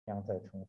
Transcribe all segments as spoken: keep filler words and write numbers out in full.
将再重复。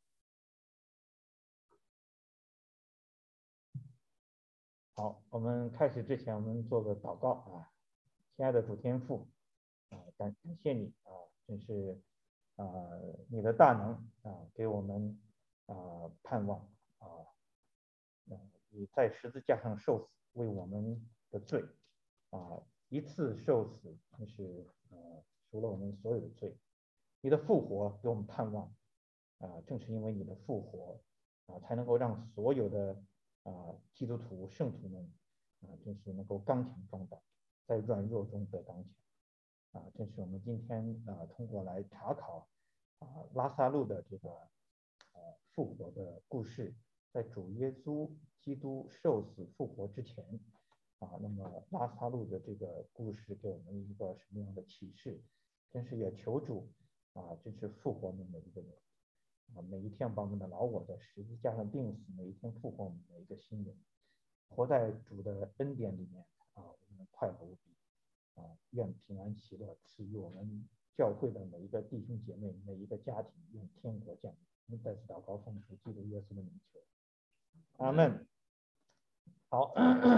好，我们开始之前，我们做个祷告啊。亲爱的主天父啊，感感谢你啊，真是啊你的大能啊，给我们啊盼望啊，你在十字架上受死，为我们的罪啊一次受死，真是呃赎了我们所有的罪。你的复活给我们盼望啊，正是因为你的复活啊，才能够让所有的啊基督徒圣徒们啊，真是能够刚强壮胆，在软弱中得刚强啊。正是我们今天啊通过来查考啊拉撒路的这个呃复活的故事，在主耶稣基督受死复活之前啊，那么拉撒路的这个故事给我们一个什么样的启示？真是也求主啊，真是复活我们每一个人啊，每一天把我们的老我在十字架上钉死，每一天复活我们每一个新人，活在主的恩典里面啊，我们快乐无比啊！愿平安喜乐赐予我们教会的每一个弟兄姐妹，每一个家庭，愿天国降临。我们再次祷告，奉主基督耶稣的名求，阿门。好，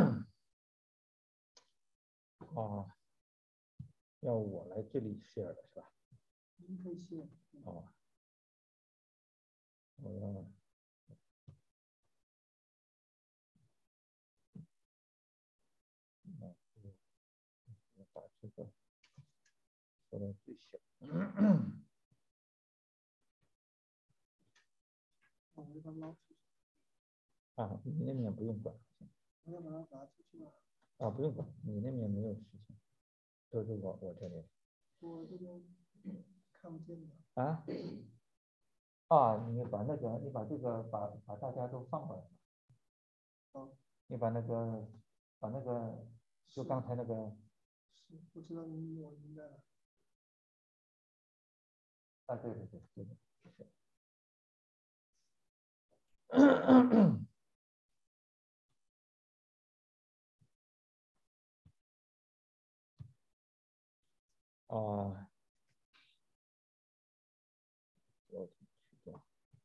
啊，要我来这里 share 的是吧？ 您可以 share。 哦，我要。把这个说到最小。啊，你那边不用管。 我要把它拿出去吧。 啊，不用管，你那边没有事情，都是我我这里。 我这边看不见的。 啊？啊，你把那个，你把这个，把把大家都放过来。 好。 你把那个，把那个，就刚才那个。 是，我知道你，我明白了。 啊，对对对对对。啊，我去掉。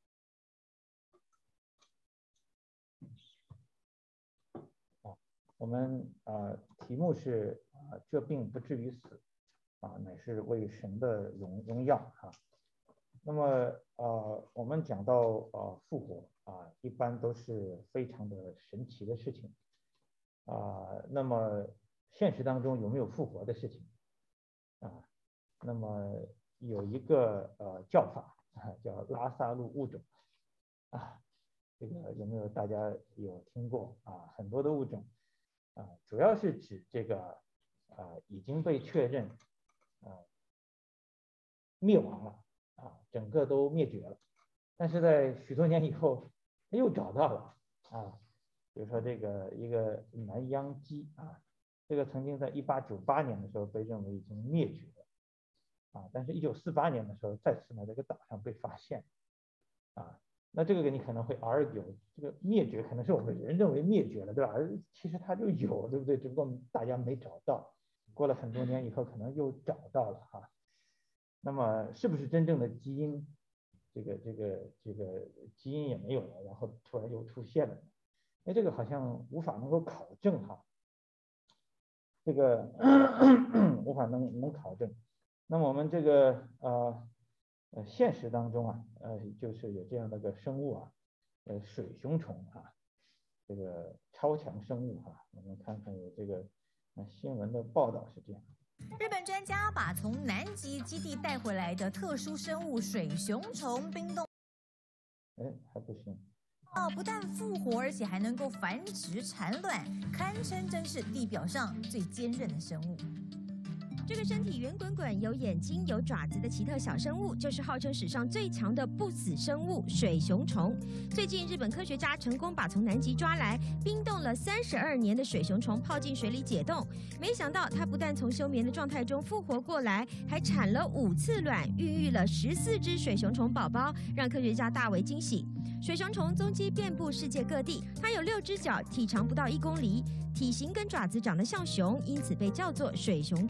啊，我们啊，题目是啊，这病不至于死，啊，乃是为神的荣荣耀啊。那么呃，我们讲到呃复活啊，一般都是非常的神奇的事情啊。那么现实当中有没有复活的事情啊？那么有一个呃叫法啊，叫拉撒路物种啊，这个有没有大家有听过啊？很多的物种啊，主要是指这个啊已经被确认啊灭亡了。啊，整个都灭绝了，但是在许多年以后又找到了啊，比如说这个一个南洋鸡啊，这个曾经在一八九八年的时候被认为已经灭绝了啊，但是一九四八年的时候再次在这个岛上被发现啊，那这个你可能会 argue 这个灭绝可能是我们人认为灭绝了，对吧？其实它就有，对不对？只不过大家没找到，过了很多年以后可能又找到了哈。那么是不是真正的基因，这个这个这个基因也没有了，然后突然又出现了？哎，这个好像无法能够考证哈，这个无法能能考证。那么我们这个呃呃现实当中啊，呃就是有这样的个生物啊，呃水熊虫啊，这个超强生物哈、啊，我们看看有这个呃新闻的报道是这样。 日本专家把从南极基地带回来的特殊生物水熊虫冰冻， 哎，还不行。 哦，不但复活，而且还能够繁殖产卵，堪称真是地表上最坚韧的生物。 这个身体圆滚滚、有眼睛、有爪子的奇特小生物，就是号称史上最强的不死生物——水熊虫。最近，日本科学家成功把从南极抓来、冰冻了三十二年的水熊虫泡进水里解冻。没想到，它不但从休眠的状态中复活过来，还产了五次卵，孕育了十四只水熊虫宝宝，让科学家大为惊喜。水熊虫踪迹遍布世界各地，它有六只脚，体长不到一公厘。体型跟爪子长得像熊，因此被叫做水熊虫。 They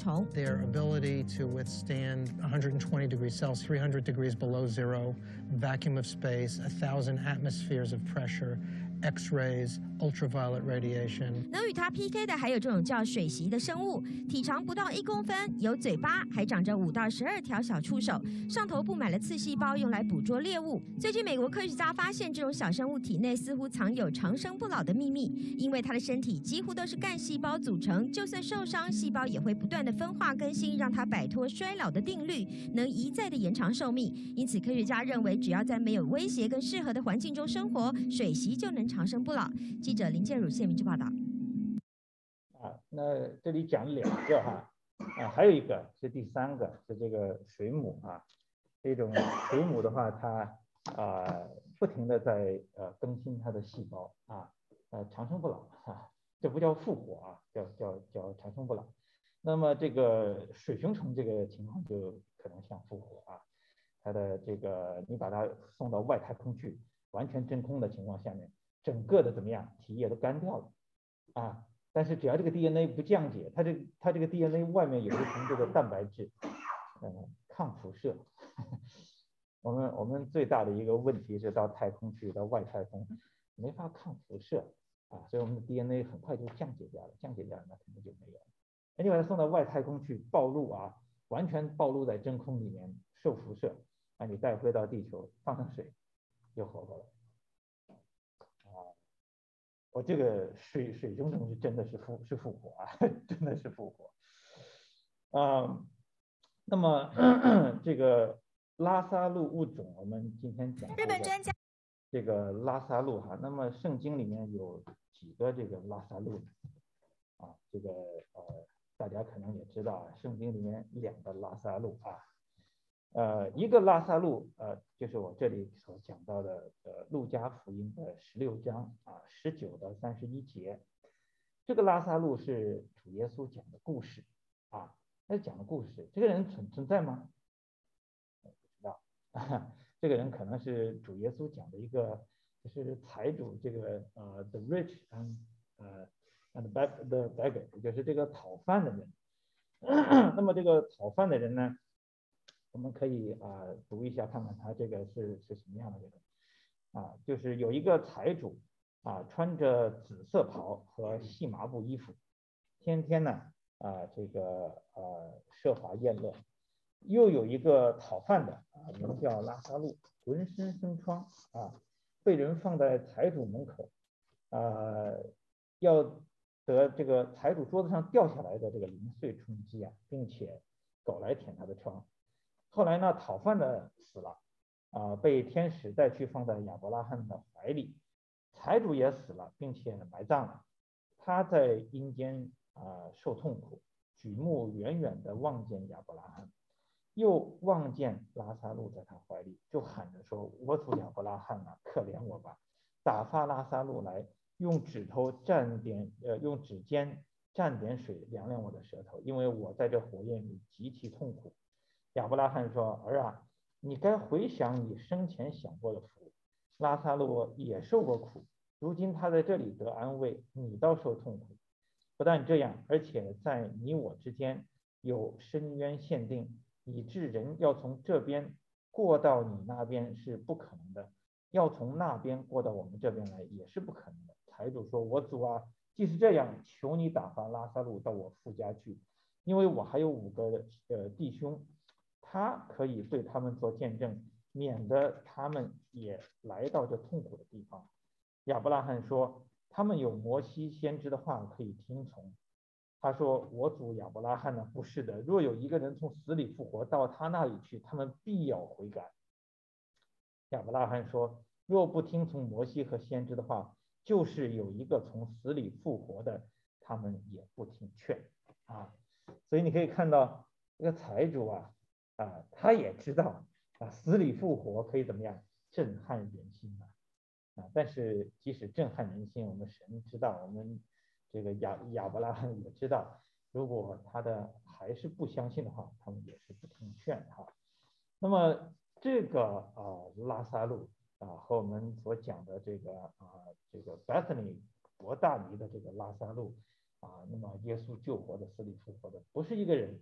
their ability to withstand one hundred twenty degrees Celsius, three hundred degrees below zero, vacuum of space, one thousand atmospheres of pressure, X-rays, ultraviolet radiation. 能与它 P K 的还有这种叫水螅的生物，体长不到一公分，有嘴巴，还长着五到十二条小触手，上头布满了刺细胞，用来捕捉猎物。最近，美国科学家发现，这种小生物体内似乎藏有长生不老的秘密，因为它的身体几乎都是干细胞组成，就算受伤，细胞也会不断的分化更新，让它摆脱衰老的定律，能一再的延长寿命。因此，科学家认为，只要在没有威胁跟适合的环境中生活，水螅就能长生不老。记者林建儒谢明之报道。 啊，那这里讲两个哈，啊，还有一个是第三个是这个水母啊，这种水母的话，它啊不停的在呃更新它的细胞啊，呃长生不老啊，这不叫复活啊，叫叫叫长生不老。那么这个水熊虫这个情况就可能像复活啊，它的这个你把它送到外太空去，完全真空的情况下面。整个的怎么样，体液都干掉了啊！但是只要这个 D N A 不降解，它这它这个 D N A 外面有一层这个蛋白质，嗯，抗辐射。我们我们最大的一个问题是到太空去，到外太空没法抗辐射啊，所以我们的 D N A 很快就降解掉了，降解掉了那肯定就没有了。那你把它送到外太空去，暴露啊，完全暴露在真空里面受辐射，啊，你带回到地球放上水，就活过来。我这个水水熊虫是真的是复是复活啊，真的是复活。啊、呃，那么咳咳这个拉萨路物种，我们今天讲日本专家这个拉萨路哈，那么圣经里面有几个这个拉萨路啊，这个呃大家可能也知道啊，圣经里面两个拉萨路啊。呃，一个拉萨路，呃，就是我这里所讲到的，呃，路加福音的十六章啊，十九到三十一节。这个拉萨路是主耶稣讲的故事啊，他讲的故事，这个人存存在吗？不知道，啊，这个人可能是主耶稣讲的一个，就是财主这个呃 the rich and 呃 and the beggar， 就是这个讨饭的人。那么这个讨饭的人呢？我们可以啊、呃、读一下，看看他这个是是什么样的人啊，就是有一个财主啊，穿着紫色袍和细麻布衣服，天天呢啊这个呃奢华宴乐。又有一个讨饭的啊，名叫拉萨路，浑身生疮啊，被人放在财主门口啊，要得这个财主桌子上掉下来的这个零碎充饥啊，并且狗来舔他的疮。后来呢，讨饭的死了，啊、呃，被天使带去放在亚伯拉罕的怀里。财主也死了，并且埋葬了。他在阴间啊、呃、受痛苦，举目远远的望见亚伯拉罕，又望见拉撒路在他怀里，就喊着说：“我主亚伯拉罕啊，可怜我吧！打发拉撒路来，用指头蘸点，呃，用指尖蘸点水凉凉我的舌头，因为我在这火焰里极其痛苦。”亚伯拉罕说：“儿啊，你该回想你生前享过的福。拉撒路也受过苦，如今他在这里得安慰，你倒受痛苦。不但这样，而且在你我之间有深渊限定，以致人要从这边过到你那边是不可能的，要从那边过到我们这边来也是不可能的。”财主说：“我主啊，既是这样，求你打发拉撒路到我父家去，因为我还有五个呃弟兄。他可以对他们做见证，免得他们也来到这痛苦的地方。”亚伯拉罕说：“他们有摩西先知的话可以听从。”他说：“我主亚伯拉罕呢？不是的，若有一个人从死里复活，到他那里去，他们必要悔改。”亚伯拉罕说：“若不听从摩西和先知的话，就是有一个从死里复活的，他们也不听劝。”啊，所以你可以看到这个财主啊。啊，他也知道啊，死里复活可以怎么样震撼人心啊！啊，但是即使震撼人心，我们神知道，我们这个亚亚伯拉罕也知道，如果他的还是不相信的话，他们也是不听劝哈。那么这个啊拉撒路啊和我们所讲的这个啊这个 Bethany 伯大尼的这个拉撒路啊，那么耶稣救活的死里复活的不是一个人。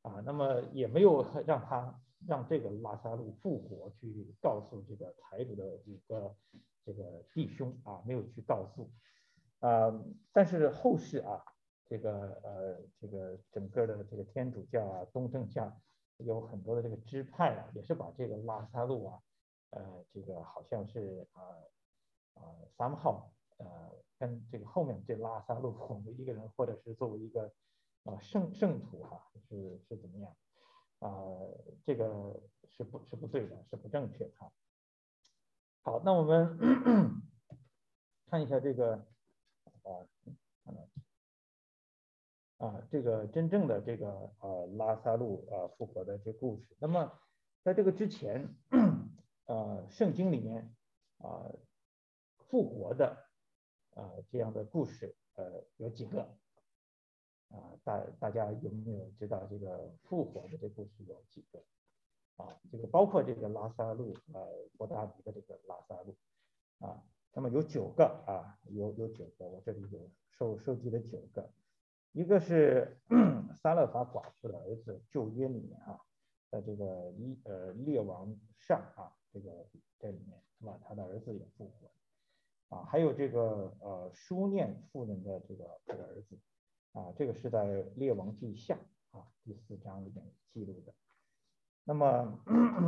啊，那么也没有让他让这个拉萨路复活去告诉这个财主的五个这个弟兄啊，没有去告诉啊，但是后世啊，这个呃这个整个的这个天主教啊、东正教有很多的这个支派啊，也是把这个拉萨路啊，呃这个好像是啊啊 somehow 呃跟这个后面这拉萨路我们一个人或者是作为一个啊圣圣徒哈、啊、是是怎么样啊、呃、这个是不是不对的，是不正确的哈。好，那我们看一下这个啊啊这个真正的这个呃拉萨路呃复活的这故事。那么在这个之前，呃圣经里面啊、呃、复活的啊、呃、这样的故事呃有几个啊，大大家有没有知道这个复活的这故事有几个啊？这个包括这个拉萨路呃伯大尼的这个拉萨路啊，那么有九个啊，有有九个，我这里有收收集了九个。一个是撒勒法寡妇的儿子旧约里面啊，在这个一呃列王上啊这个这里面是吧，他的儿子也复活啊，还有这个呃书念妇人的这个这个儿子啊，这个是在列王记下啊第四章里面记录的。那么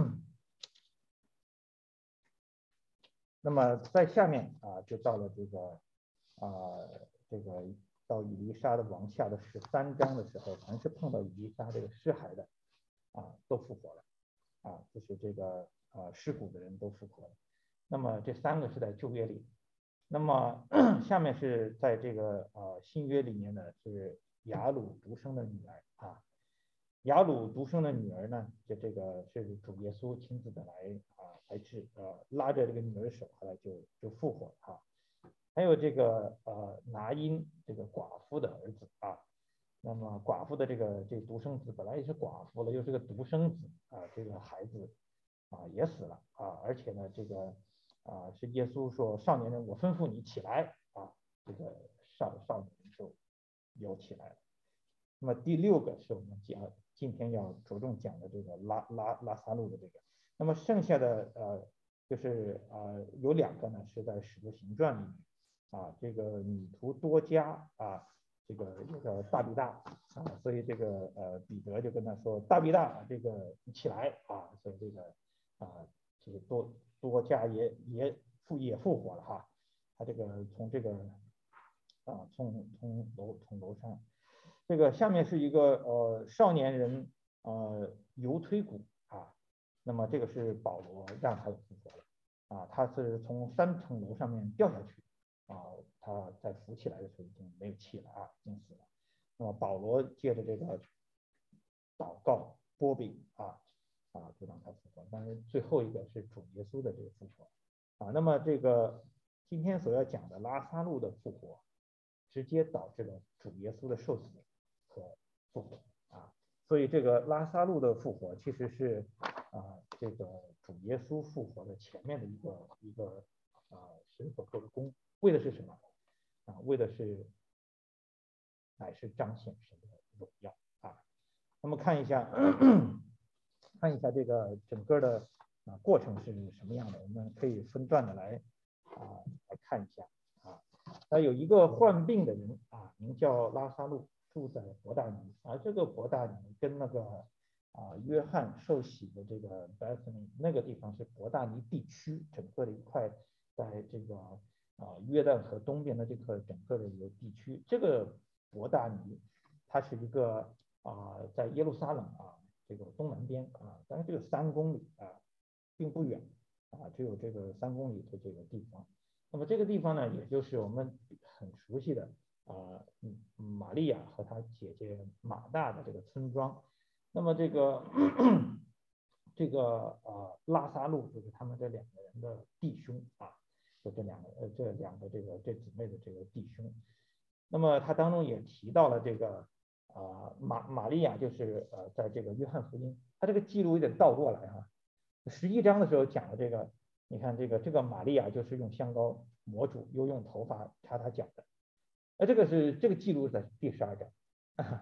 那么在下面啊就到了这个啊这个到以利沙的王下的十三章的时候，凡是碰到以利沙这个尸骸的啊都复活了啊，就是这个啊尸骨的人都复活了。那么这三个是在旧约里，那么下面是在这个呃新约里面呢是雅鲁独生的女儿啊，雅鲁独生的女儿呢，就这个是主耶稣亲自的来啊来治呃拉着这个女儿手，后来就就复活了啊。还有这个呃拿因这个寡妇的儿子啊，那么寡妇的这个这独生子本来也是寡妇了，又是个独生子啊，这个孩子啊也死了啊，而且呢这个啊是耶稣说少年人我吩咐你起来啊，这个少少年人就有起来了。那么第六个是我们讲今天要着重讲的这个拉拉拉萨路的这个，那么剩下的呃就是呃有两个呢是在使徒行传里面。啊，这个女徒多加啊，这个有个大比大啊，所以这个呃彼得就跟他说大比大，这个起来啊，所以这个啊这个多多加也也复也复活了哈，他这个从这个啊从从楼从楼上，这个下面是一个呃少年人呃犹推骨啊，那么这个是保罗让他复活了啊，他是从三层楼上面掉下去。啊，他在浮起来的时候已经没有气了啊，已经死了。那么保罗借着这个祷告波比啊啊，就让他复活。但是最后一个是主耶稣的这个复活啊。那么这个今天所要讲的拉萨路的复活，直接导致了主耶稣的受死和复活啊。所以这个拉萨路的复活其实是啊这个主耶稣复活的前面的一个一个啊神所做的功。为的是什么啊？为的是乃是彰显神的荣耀啊。那么看一下，咳咳看一下这个整个的啊过程是什么样的，我们可以分段的来啊来看一下啊。那有一个患病的人啊，名叫拉萨路，住在伯大尼啊。这个伯大尼跟那个啊约翰受洗的这个 Bethany 那个地方是伯大尼地区整个的一块，在这个。啊，约旦河东边的这个整个的一个地区，这个伯大尼，它是一个啊，在耶路撒冷啊这个东南边啊，但是只有三公里啊，并不远啊，只有这个三公里的这个地方。那么这个地方呢，也就是我们很熟悉的啊，玛利亚和她姐姐马大的这个村庄。那么这个这个呃拉萨路就是他们这两个人的弟兄啊。就这两个呃这两个这个这姊妹的这个弟兄，那么他当中也提到了这个啊、呃、玛玛利亚就是呃在这个约翰福音，他这个记录有点倒过来哈、啊，十一章的时候讲了这个，你看这个这个玛利亚就是用香膏抹主，又用头发擦他脚的，那这个是这个记录在第十二章，啊、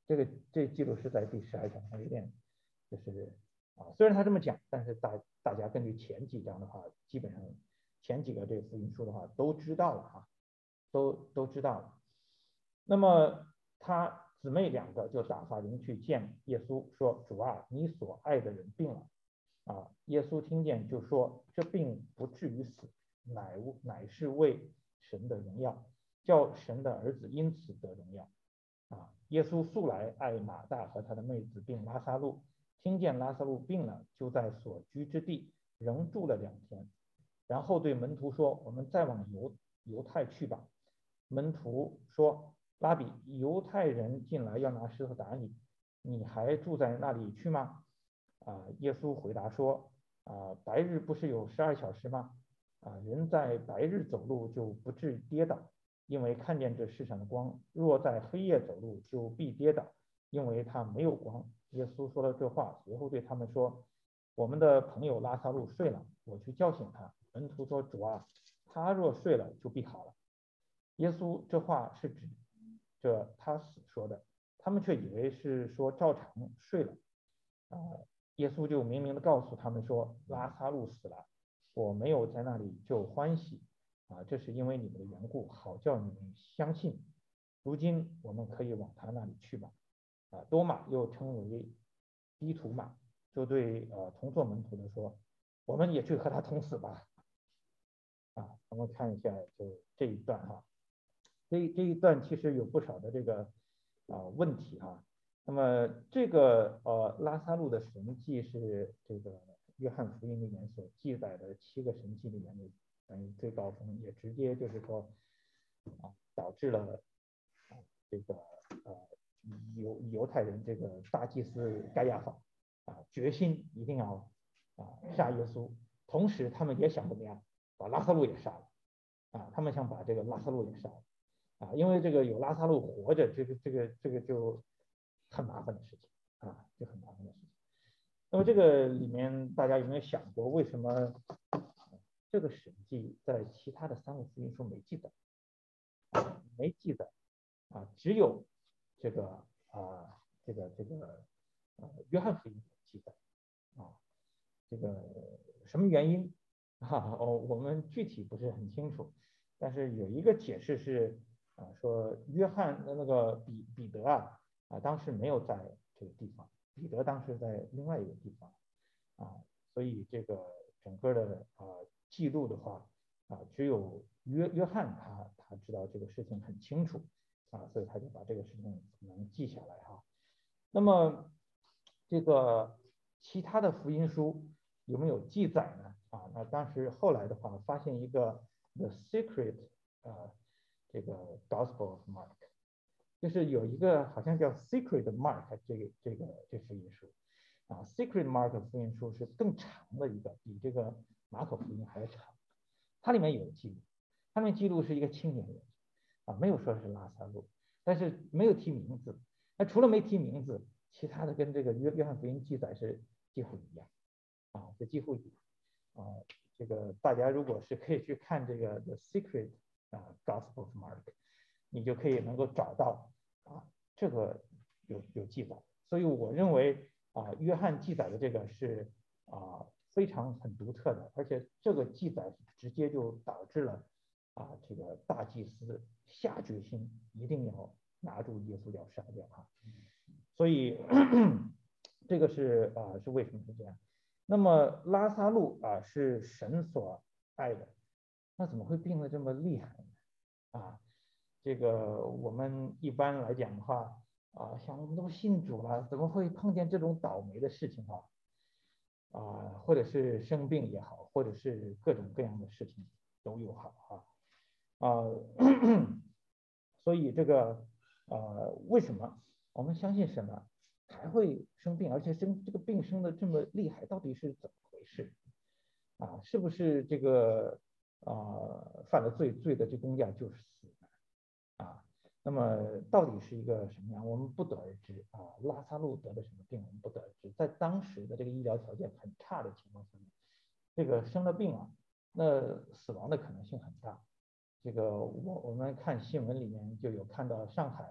这个这记录是在第十二章，有点就是啊，虽然他这么讲，但是大大家根据前几章的话，基本上前几个这个福音书的话都知道了哈，都都知道了。那么他姊妹两个就打发人去见耶稣，说：“主啊，你所爱的人病了。”啊，耶稣听见就说：“这病不至于死，乃乃是为神的荣耀，叫神的儿子因此得荣耀。”啊，耶稣素来爱马大和他的妹子并拉撒路，听见拉撒路病了，就在所居之地仍住了两天，然后对门徒说：“我们再往犹犹太去吧。”门徒说：“拉比，犹太人进来要拿石头打你，你还住在那里去吗？”啊，耶稣回答说：“啊，白日不是有十二小时吗？啊，人在白日走路就不至于跌倒，因为看见这世上的光；若在黑夜走路，就必跌倒，因为他没有光。”耶稣说了这话，随后对他们说：“我们的朋友拉撒路睡了，我去叫醒他。”门徒说：“主啊，他若睡了，就必好了。”耶稣这话是指着他死说的，他们却以为是说照常睡了。啊，耶稣就明明的告诉他们说：“拉撒路死了，我没有在那里就欢喜。啊，这是因为你们的缘故，好叫你们相信。如今我们可以往他那里去吧。”啊，多马又称为低图马，就对呃同作门徒的说：“我们也去和他同死吧。”啊，我们看一下就这一段哈，这这一段其实有不少的这个啊、呃、问题哈。那么这个呃拉撒路的神迹是这个约翰福音里面所记载的七个神迹里面的等于最高峰，也直接就是说啊导致了啊这个呃犹犹太人这个大祭司该亚法啊决心一定要啊杀耶稣，同时他们也想怎么样把拉撒路也杀了啊，他们想把这个拉撒路也杀了啊，因为这个有拉撒路活着，这个这个这个就很麻烦的事情啊，就很麻烦的事情。那么这个里面大家有没有想过，为什么这个神迹在其他的三个福音书没记载？啊，没记载啊，只有这个啊这个这个呃约翰福音记载啊，这个什么原因啊？哦，我们具体不是很清楚，但是有一个解释是啊，说约翰的那个彼彼得啊啊当时没有在这个地方，彼得当时在另外一个地方啊，所以这个整个的啊记录的话啊，只有约约翰他他知道这个事情很清楚啊，所以他就把这个事情能记下来哈。那么这个其他的福音书有没有记载呢？啊，那当时后来的话发现一个 The Secret 呃这个 Gospel of Mark， 就是有一个好像叫 Secret Mark 这个这个这福音书啊 ，Secret Mark 福音书是更长的一个，比这个马可福音还要长。它里面有记录，它里面记录是一个青年人啊，没有说是拉撒路，但是没有提名字。那除了没提名字，其他的跟这个约约翰福音记载是几乎一样啊，是几乎一样啊。这个大家如果是可以去看这个 The Secret 啊 Gospel of Mark， 你就可以能够找到啊这个有有记载。所以我认为啊约翰记载的这个是啊非常很独特的，而且这个记载直接就导致了啊这个大祭司下决心一定要拿住耶稣要杀掉哈。所以这个是啊是为什么是这样？那么拉撒路啊是神所爱的，那怎么会病得这么厉害呢？啊，这个我们一般来讲的话啊，像我们都信主了，怎么会碰见这种倒霉的事情啊？啊，或者是生病也好，或者是各种各样的事情都有好啊啊，所以这个呃为什么我们相信神呢还会生病，而且生这个病生的这么厉害，到底是怎么回事啊？是不是这个啊犯了罪，罪的这公价就是死呢？啊？那么到底是一个什么样，我们不得而知啊。拉撒路得了什么病，我们不得而知。在当时的这个医疗条件很差的情况下，这个生了病啊，那死亡的可能性很大。这个我我们看新闻里面就有看到上海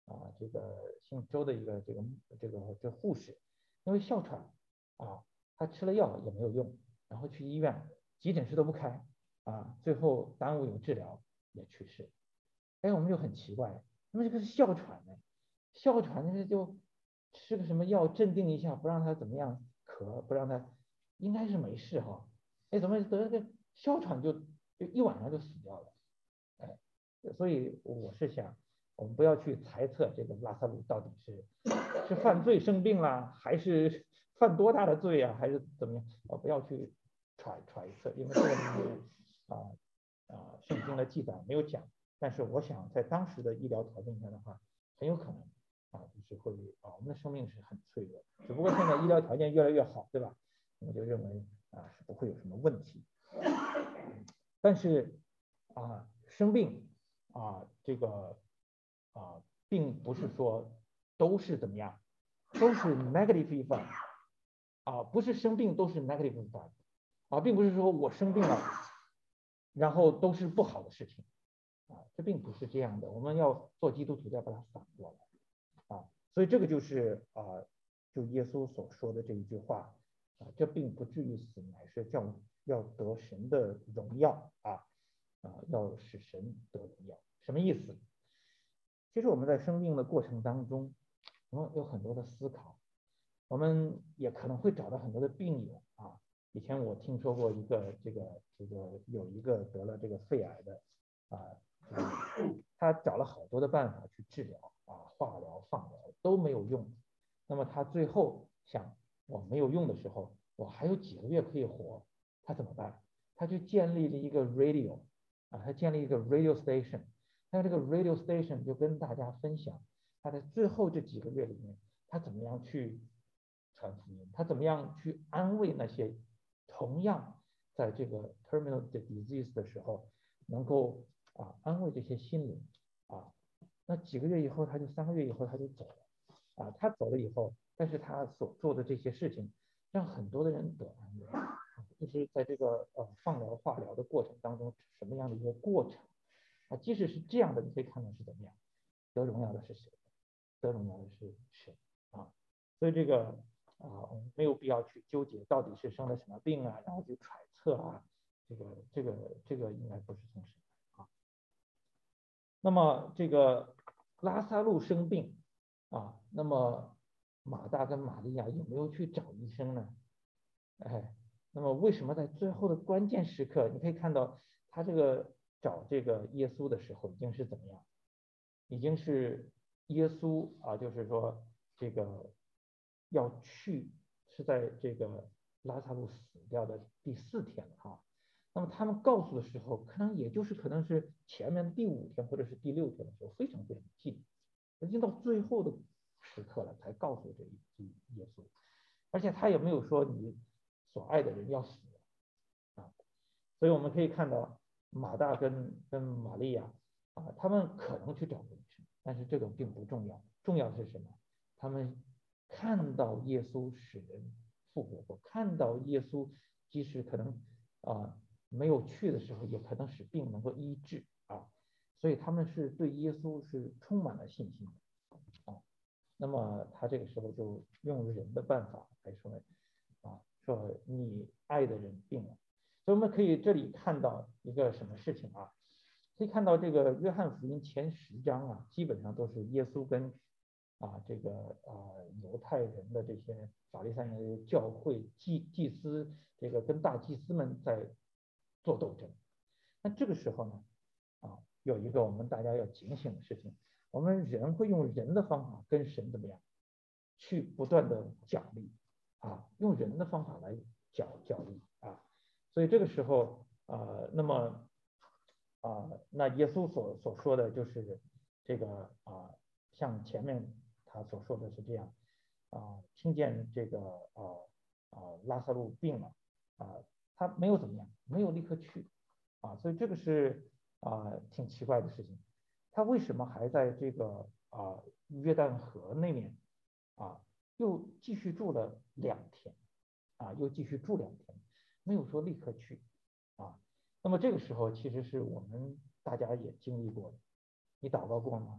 啊这个姓周的一个这个这个这护士，因为哮喘啊，他吃了药也没有用，然后去医院急诊室都不开啊，最后耽误有治疗也去世。哎，我们就很奇怪，那么这个是哮喘呢？哮喘那就吃个什么药镇定一下，不让他怎么样咳，不让他应该是没事哈。哎，怎么得个哮喘就就一晚上就死掉了？哎，所以我是想，我们不要去猜测这个拉萨路到底是是犯罪生病了，还是犯多大的罪啊，还是怎么样？啊，不要去揣揣测，因为这个里面啊啊圣经的记载没有讲。但是我想，在当时的医疗条件下的话，很有可能啊，就是会啊，我们的生命是很脆弱，只不过现在医疗条件越来越好，对吧？我就认为啊是不会有什么问题。但是啊，生病啊，这个啊，并不是说都是怎么样，都是 negative effect 啊，不是生病都是 negative effect 啊，并不是说我生病了，然后都是不好的事情。啊，这并不是这样的，我们要做基督徒要把它反过来啊，所以这个就是啊，就耶稣所说的这一句话啊，这并不至于死，乃是叫要得神的荣耀啊啊，要使神得荣耀，什么意思？其实我们在生病的过程当中，我们有很多的思考，我们也可能会找到很多的病友啊。以前我听说过一个这个这个有一个得了这个肺癌的啊。他找了好多的办法去治疗啊，化疗、放疗都没有用。那么他最后想，我没有用的时候，我还有几个月可以活，他怎么办？他就建立了一个 radio 啊，他建立一个 radio station。他这个 radio station 就跟大家分享他在最后这几个月里面，他怎么样去传福音，他怎么样去安慰那些同样在这个 terminal disease 的时候能够啊，安慰这些心灵啊，那几个月以后，他就三个月以后他就走了啊，他走了以后，但是他所做的这些事情，让很多的人得安慰，就是在这个呃放疗化疗的过程当中，什么样的一个过程啊？即使是这样的，你可以看到是怎么样，得荣耀的是谁？得荣耀的是神啊，所以这个啊，我们没有必要去纠结到底是生了什么病啊，然后去揣测啊，这个这个这个应该不是从神。那么这个拉萨路生病啊，那么马大跟玛利亚有没有去找医生呢？哎，那么为什么在最后的关键时刻，你可以看到他这个找这个耶稣的时候已经是怎么样？已经是耶稣啊，就是说这个要去是在这个拉萨路死掉的第四天了哈。那么他们告诉的时候，可能也就是可能是前面第五天或者是第六天的时候，非常非常近，已经到最后的时刻了才告诉这一耶稣，而且他也没有说你所爱的人要死啊，所以我们可以看到马大跟跟玛利亚啊，他们可能去找过医生，但是这个并不重要，重要是什么？他们看到耶稣使人复活过，看到耶稣即使可能啊。没有去的时候，也可能使病能够医治啊，所以他们是对耶稣是充满了信心的啊。那么他这个时候就用人的办法来说啊，说你爱的人病了，所以我们可以这里看到一个什么事情啊？可以看到这个约翰福音前十章啊，基本上都是耶稣跟啊这个啊犹太人的这些法利赛人的教会祭祭司，这个跟大祭司们在做斗争。那这个时候呢，啊，有一个我们大家要警醒的事情，我们人会用人的方法跟神怎么样，去不断的角力啊，用人的方法来角角力啊，所以这个时候啊，那么啊，那耶稣所所说的就是这个啊，像前面他所说的是这样啊，听见这个啊啊拉萨路病了啊。他没有怎么样，没有立刻去啊，所以这个是啊挺奇怪的事情。他为什么还在这个啊约旦河那面啊又继续住了两天啊，又继续住两天，没有说立刻去啊？那么这个时候其实是我们大家也经历过的，你祷告过吗？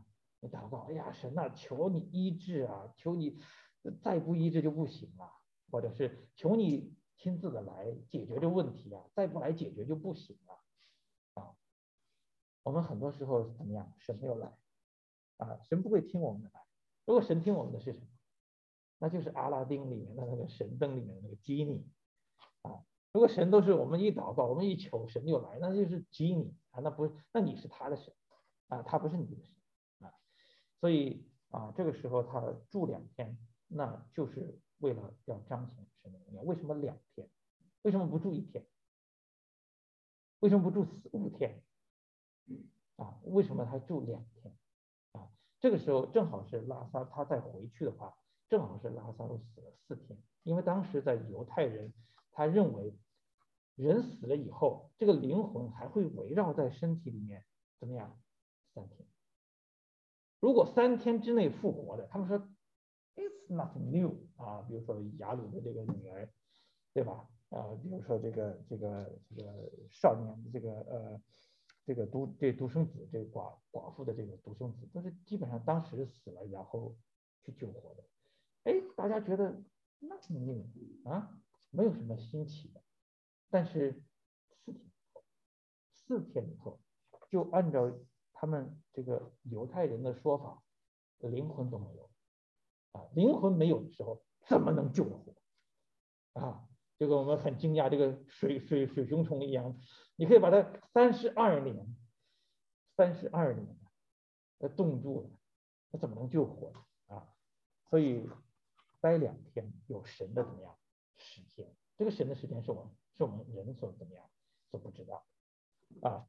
你祷告，哎呀，神呐、啊，求你医治啊，求你再不医治就不行了，或者是求你亲自的来解决这问题啊，再不来解决就不行了啊。我们很多时候怎么样？神没有来啊，神不会听我们的来。如果神听我们的是什么？那就是阿拉丁里面的那个神灯里面的那个基尼啊。如果神都是我们一祷告，我们一求神就来，那就是基尼啊，那不是，那你是他的神啊，他不是你的神啊。所以啊，这个时候他住两天，那就是为了要彰显神的荣耀。为什么两天？为什么不住一天？为什么不住五天？啊，为什么他住两天？啊，这个时候正好是拉撒他再回去的话，正好是拉撒路死了四天，因为当时在犹太人，他认为人死了以后，这个灵魂还会围绕在身体里面，怎么样？三天。如果三天之内复活的，他们说 it's nothing new 啊，比如说雅鲁的这个女儿，对吧？啊，比如说这个这个这个少年这个呃这个独这独生子，这寡寡妇的这个独生子，都是基本上当时死了然后去救活的。哎，大家觉得 nothing new 啊，没有什么新奇的。但是四天后，四天以后，就按照他们这个犹太人的说法，灵魂都没有啊，灵魂没有的时候，怎么能救活啊？这个我们很惊讶，这个水水水熊虫一样，你可以把它三十二年，三十二年，呃，冻住了，它怎么能救活啊？所以待两天有神的怎么样时间？这个神的时间是我们是我们人所怎么样所不知道啊？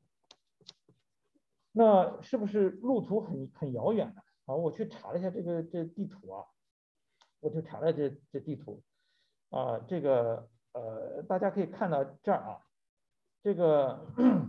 那是不是路途很很遥远呢？啊，我去查了一下这个这地图啊，我就查了这这地图啊，这个呃，大家可以看到这儿啊，这个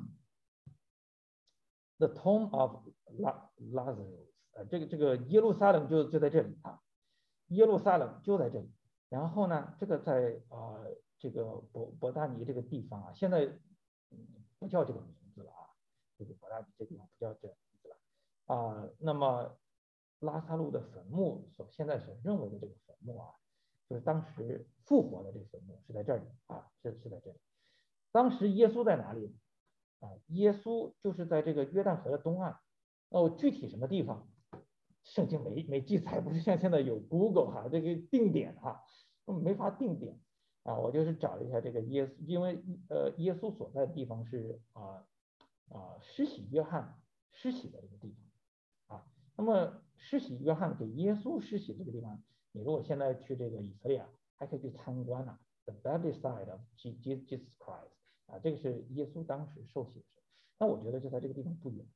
The Tomb of Lazarus， 呃，这个这个耶路撒冷就就在这里啊，耶路撒冷就在这里。然后呢，这个在啊、呃、这个伯伯大尼这个地方啊，现在不叫这个名字了啊，这个伯大尼这地方不叫这个名字了啊。那么拉撒路的坟墓所现在所认为的这个坟墓啊，就是当时复活的这个坟墓是在这里啊，是是在这里。当时耶稣在哪里啊？耶稣就是在这个约旦河的东岸。哦，具体什么地方，圣经没没记载，不是像现在有 Google 哈，这个定点哈，没法定点啊。我就是找了一下这个耶稣，因为呃耶稣所在的地方是啊啊施洗约翰施洗的这个地方啊。那么施洗约翰给耶稣施洗这个地方，你如果现在去这个以色列，还可以去参观呢、啊。The baptist side of Jesus Christ 啊，这个是耶稣当时受洗的时候。那我觉得就在这个地方不远。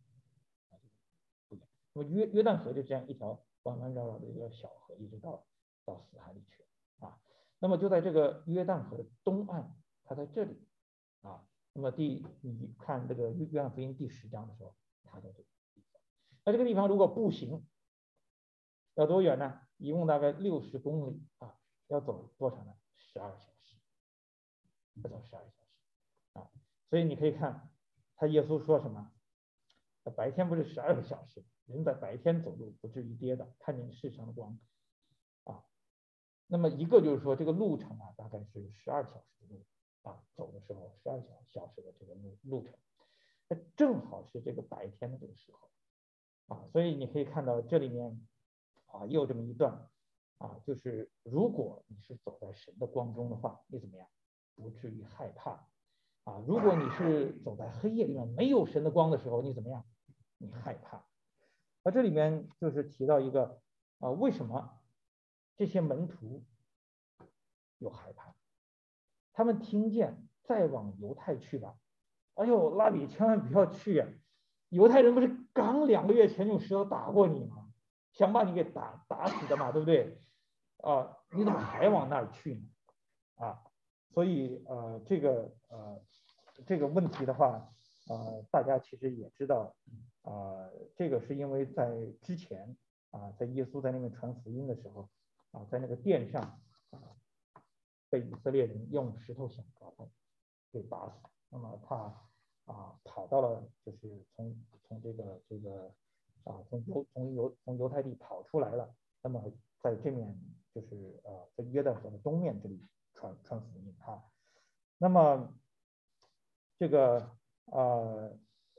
那么约约旦河就这样一条弯弯绕绕的一个小河，一直到到死海里去啊。那么就在这个约旦河的东岸，它在这里啊。那么第你看这个约翰福音第十章的时候，它在这个地方。那这个地方如果步行要多远呢？一共大概六十公里啊，要走多长呢？十二小时，要走十二小时啊。所以你可以看，他耶稣说什么？白天不是十二个小时，人在白天走路不至于跌倒，看见世上的光啊。那么一个就是说这个路程啊，大概是十二小时的路啊，走的时候十二小小时的这个路路程，那正好是这个白天的这个时候啊，所以你可以看到这里面啊也有这么一段啊，就是如果你是走在神的光中的话，你怎么样？不至于害怕啊。如果你是走在黑夜里面没有神的光的时候，你怎么样？你害怕。那这里面就是提到一个啊，为什么这些门徒有害怕？他们听见再往犹太去吧，哎呦，拉比千万不要去呀！犹太人不是刚两个月前用石头打过你吗？想把你给打打死的嘛，对不对？啊，你怎么还往那儿去呢？啊，所以呃，这个呃这个问题的话。呃，大家其实也知道，啊、呃，这个是因为在之前啊，在耶稣在那边传福音的时候，啊，在那个殿上啊，被以色列人用石头想把他给打死。那么他啊跑到了，就是从从这个这个啊从犹从犹从犹太地跑出来了，那么在这面就是呃在约旦河的东面这里传传福音啊。那么这个呃，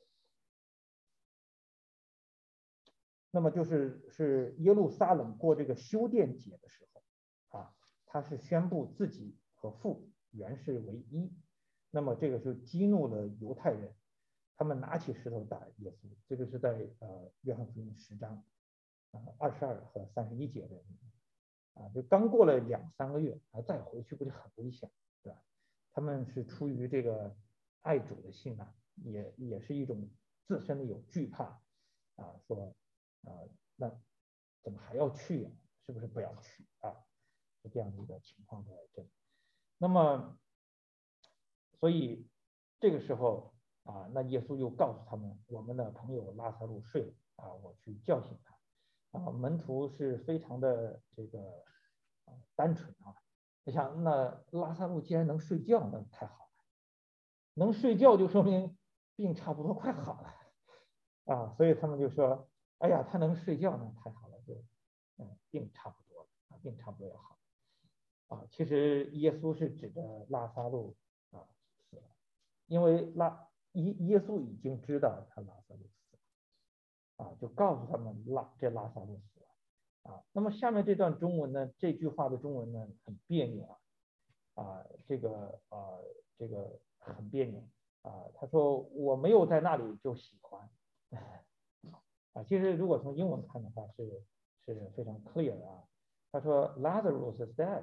那么就是是耶路撒冷过这个修殿节的时候啊，他是宣布自己和父原是为一，那么这个就激怒了犹太人，他们拿起石头打耶稣。这个是在呃约翰福音十章啊二十二和三十一节的啊，就刚过了两三个月啊，再回去不就很危险，对吧？他们是出于这个爱主的心啊，也也是一种自身的有惧怕啊，说啊那怎么还要去啊？是不是不要去啊？是这样的一个情况在这里。那么所以这个时候啊，那耶稣又告诉他们，我们的朋友拉撒路睡了啊，我去叫醒他。啊，门徒是非常的这个啊单纯啊。你想，那拉撒路既然能睡觉，那太好了，能睡觉就说明病差不多快好了啊，所以他们就说，哎呀，他能睡觉那太好了，就嗯病差不多了啊，病差不多要好啊。其实耶稣是指着拉撒路啊死了，因为拉耶耶稣已经知道他拉撒路死了啊，就告诉他们拉这拉撒路死了。啊，那么下面这段中文呢，这句话的中文呢很别扭啊，啊，这个啊，这个很别扭啊。他说我没有在那里就喜欢，啊，其实如果从英文看的话是是非常 clear 啊。他说 Lazarus is dead,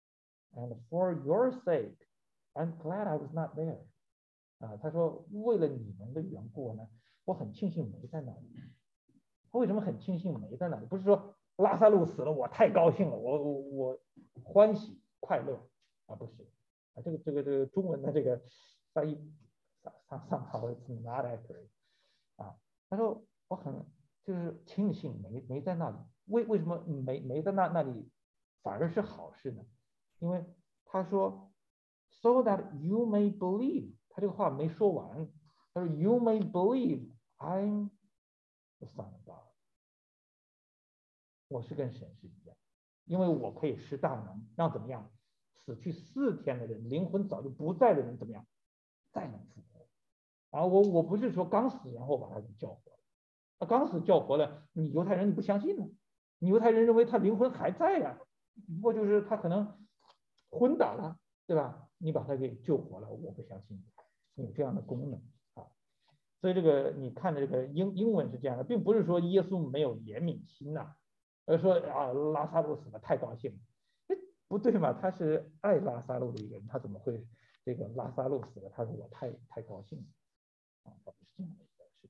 and for your sake, I'm glad I was not there。啊，他说为了你们的缘故呢，我很庆幸没在那里。为什么很庆幸没在那里？不是说拉萨路死了，我太高兴了，我我我欢喜快乐啊，不是啊，这个这个这个中文的这个翻译上上上好是 not accurate 啊。他说我很就是庆幸没没在那里，为为什么没没在那那里反而是好事呢？因为他说 so that you may believe， 他这个话没说完，他说 you may believe I'm the Son of God。我是跟神是一样，因为我可以施大能，让怎么样死去四天的人，灵魂早就不在的人怎么样再能复活。啊，我我不是说刚死然后把他给叫活了，他刚死叫活了，你犹太人你不相信呢？你犹太人认为他灵魂还在呀、啊，不过就是他可能昏倒了，对吧？你把他给救活了，我不相信你有这样的功能啊。所以这个你看的这个英英文是这样的，并不是说耶稣没有怜悯心呐、啊。而说啊，拉萨路死了太高兴了，哎，不对嘛，他是爱拉萨路的一个人，他怎么会这个拉萨路死了，他说我太太高兴了啊，他不是这样的一个事情。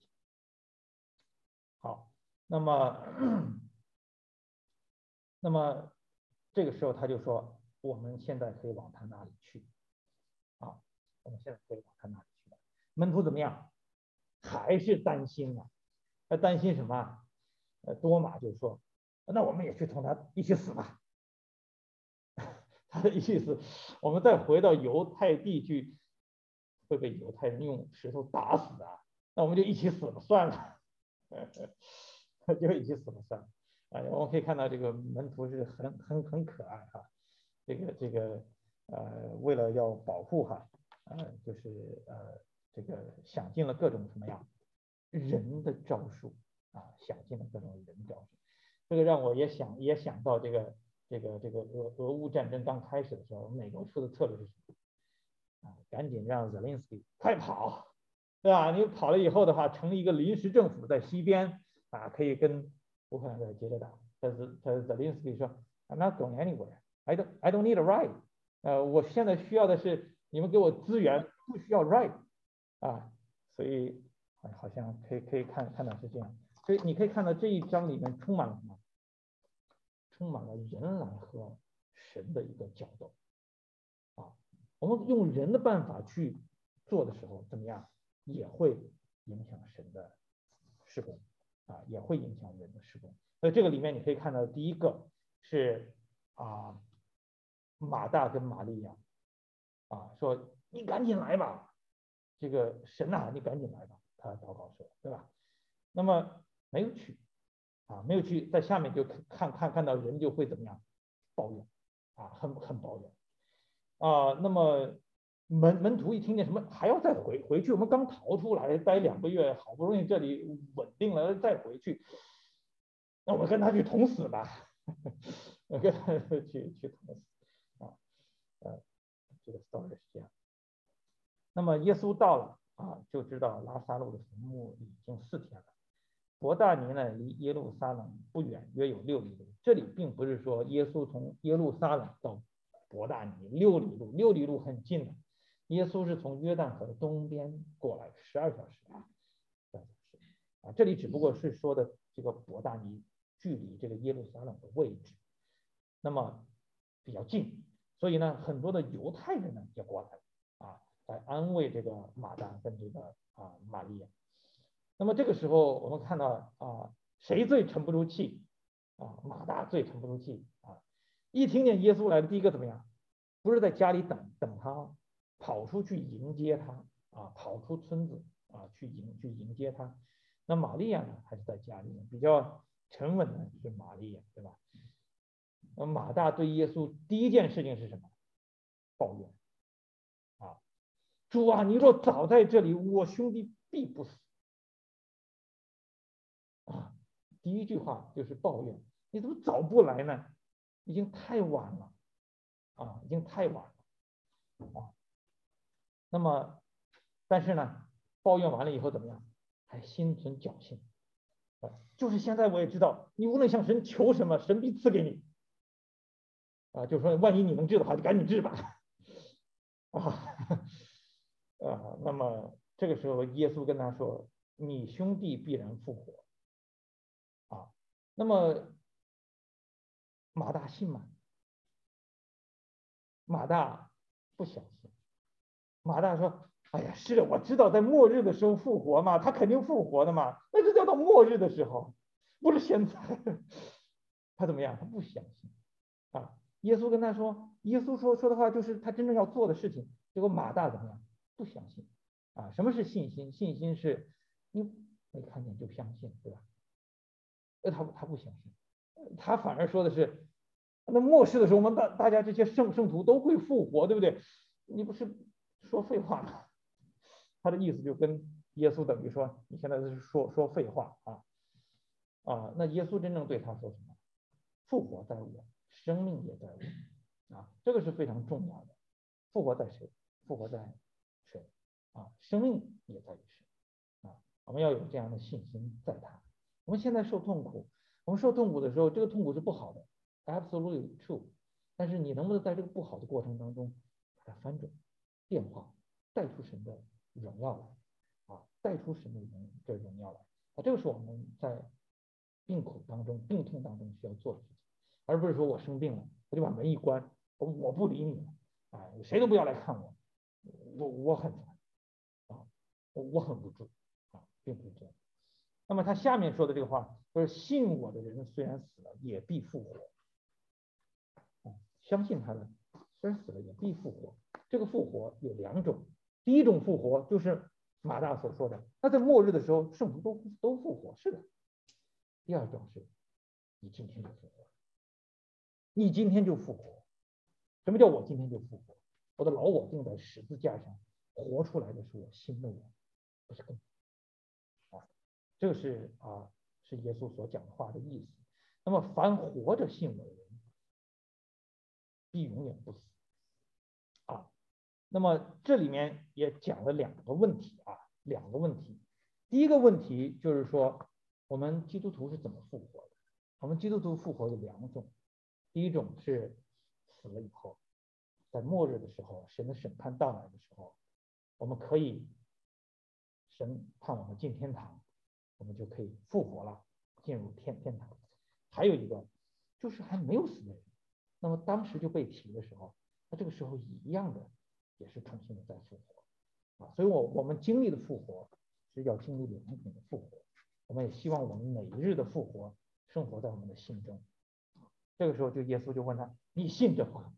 好，那么那么这个时候他就说，我们现在可以往他那里去啊，我们现在可以往他那里去了。门徒怎么样？还是担心呢、啊？他担心什么？呃，多马就说。那我们也去同他一起死吧。他的意思，我们再回到犹太地去，会被犹太人用石头打死啊。那我们就一起死了算了，就一起死了算了。啊，我们可以看到这个门徒是很很很可爱哈、啊。这个这个呃，为了要保护哈，呃，就是呃，这个想尽了各种什么样人的招数啊，想尽了各种人招数。这个让我也想也想到这个这个这个俄俄乌战争刚开始的时候，美国出的策略是什么？啊，赶紧让 Zelensky 快跑，对吧？你跑了以后的话，成立一个临时政府在西边啊，可以跟乌克兰再接着打。但是但是 Zelensky 说 I'm not going anywhere. I don't I don't need a ride. 呃，我现在需要的是你们给我资源，不需要 ride 啊。所以好像可以可以看看到是这样。所以你可以看到这一章里面充满了什么？充满了人来和神的一个角斗啊。我们用人的办法去做的时候，怎么样也会影响神的事工啊，也会影响人的事工。所以这个里面你可以看到，第一个是啊，马大跟玛利亚啊说：“你赶紧来吧，这个神啊，你赶紧来吧。”他祷告说，对吧？那么没有去啊，没有去，在下面就看看看到人就会怎么样抱怨啊，很很抱怨啊。那么门门徒一听见什么还要再回回去，我们刚逃出来待两个月，好不容易这里稳定了再回去，那我跟他去同死吧，我跟他去去同死啊，呃，这个 story 是这样。那么耶稣到了啊，就知道拉撒路的坟墓已经四天了。伯大尼呢，离耶路撒冷不远，约有六里路。这里并不是说耶稣从耶路撒冷到伯大尼六里路，六里路很近的。耶稣是从约旦河的东边过来，十二小时啊，十二小时啊。这里只不过是说的这个伯大尼距离这个耶路撒冷的位置，那么比较近，所以呢，很多的犹太人呢也过来了啊，来安慰这个马大跟这个啊玛利亚。那么这个时候我们看到啊，谁最沉不住气啊？马大最沉不住气啊！一听见耶稣来了，第一个怎么样？不是在家里等等他，跑出去迎接他啊，跑出村子啊去迎去迎接他。那玛利亚呢，还是在家里面比较沉稳的是玛利亚，对吧？那马大对耶稣第一件事情是什么？抱怨啊，主啊，你若早在这里，我兄弟必不死。啊，第一句话就是抱怨，你怎么早不来呢？已经太晚了，啊，已经太晚了，啊。那么，但是呢，抱怨完了以后怎么样？还心存侥幸，啊，就是现在我也知道，你无论向神求什么，神必赐给你，啊，就是说万一你能治的话，就赶紧治吧，啊，啊，那么这个时候耶稣跟他说，你兄弟必然复活。啊，那么马大信吗？马大不相信。马大说：“哎呀，是的，我知道在末日的时候复活嘛，他肯定复活的嘛，那是要到末日的时候，不是现在。”他怎么样？他不相信啊。耶稣跟他说，耶稣说说的话就是他真正要做的事情。结果马大怎么样？不相信啊。什么是信心？信心是你没看见就相信，对吧？呃，他他不相信，他反而说的是，那末世的时候，我们大大家这些圣圣徒都会复活，对不对？你不是说废话吗？他的意思就跟耶稣等于说，你现在是说说废话啊啊！那耶稣真正对他说什么？复活在我，生命也在我啊，这个是非常重要的。复活在谁？复活在谁啊？生命也在于谁啊？我们要有这样的信心在他。我们现在受痛苦，我们受痛苦的时候，这个痛苦是不好的 ，absolutely true。但是你能不能在这个不好的过程当中，把它翻转、变化，带出神的荣耀来啊，带出神的荣的荣耀来啊，这个是我们在病苦当中、病痛当中需要做的事情，而不是说我生病了，我就把门一关，我我不理你了，啊，谁都不要来看我，我我很烦啊，我我很无助啊，并不是这样。那么他下面说的这个话，就是信我的人虽然死了，也必复活。啊，相信他的虽然死了，也必复活。这个复活有两种，第一种复活就是马大所说的，那在末日的时候，圣徒都都复活，是的。第二种是，你今天就复活，你今天就复活。什么叫我今天就复活？我的老我钉在十字架上，活出来的是我新的我，不是更。这个是啊，是耶稣所讲的话的意思。那么，凡活着信我的人，必永远不死啊。那么这里面也讲了两个问题啊，两个问题。第一个问题就是说，我们基督徒是怎么复活的？我们基督徒复活有两种，第一种是死了以后，在末日的时候，神的审判到来的时候，我们可以神判我们进天堂。我们就可以复活了，进入天天堂。还有一个就是还没有死的人，那么当时就被提的时候，那这个时候一样的也是重新的再复活啊。所以我我们经历的复活是要经历两种的复活，我们也希望我们每日的复活生活在我们的心中。这个时候就耶稣就问他，你信这话？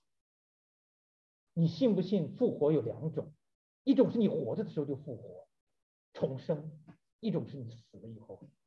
你信不信复活有两种，一种是你活着的时候就复活重生，一种是你死了以后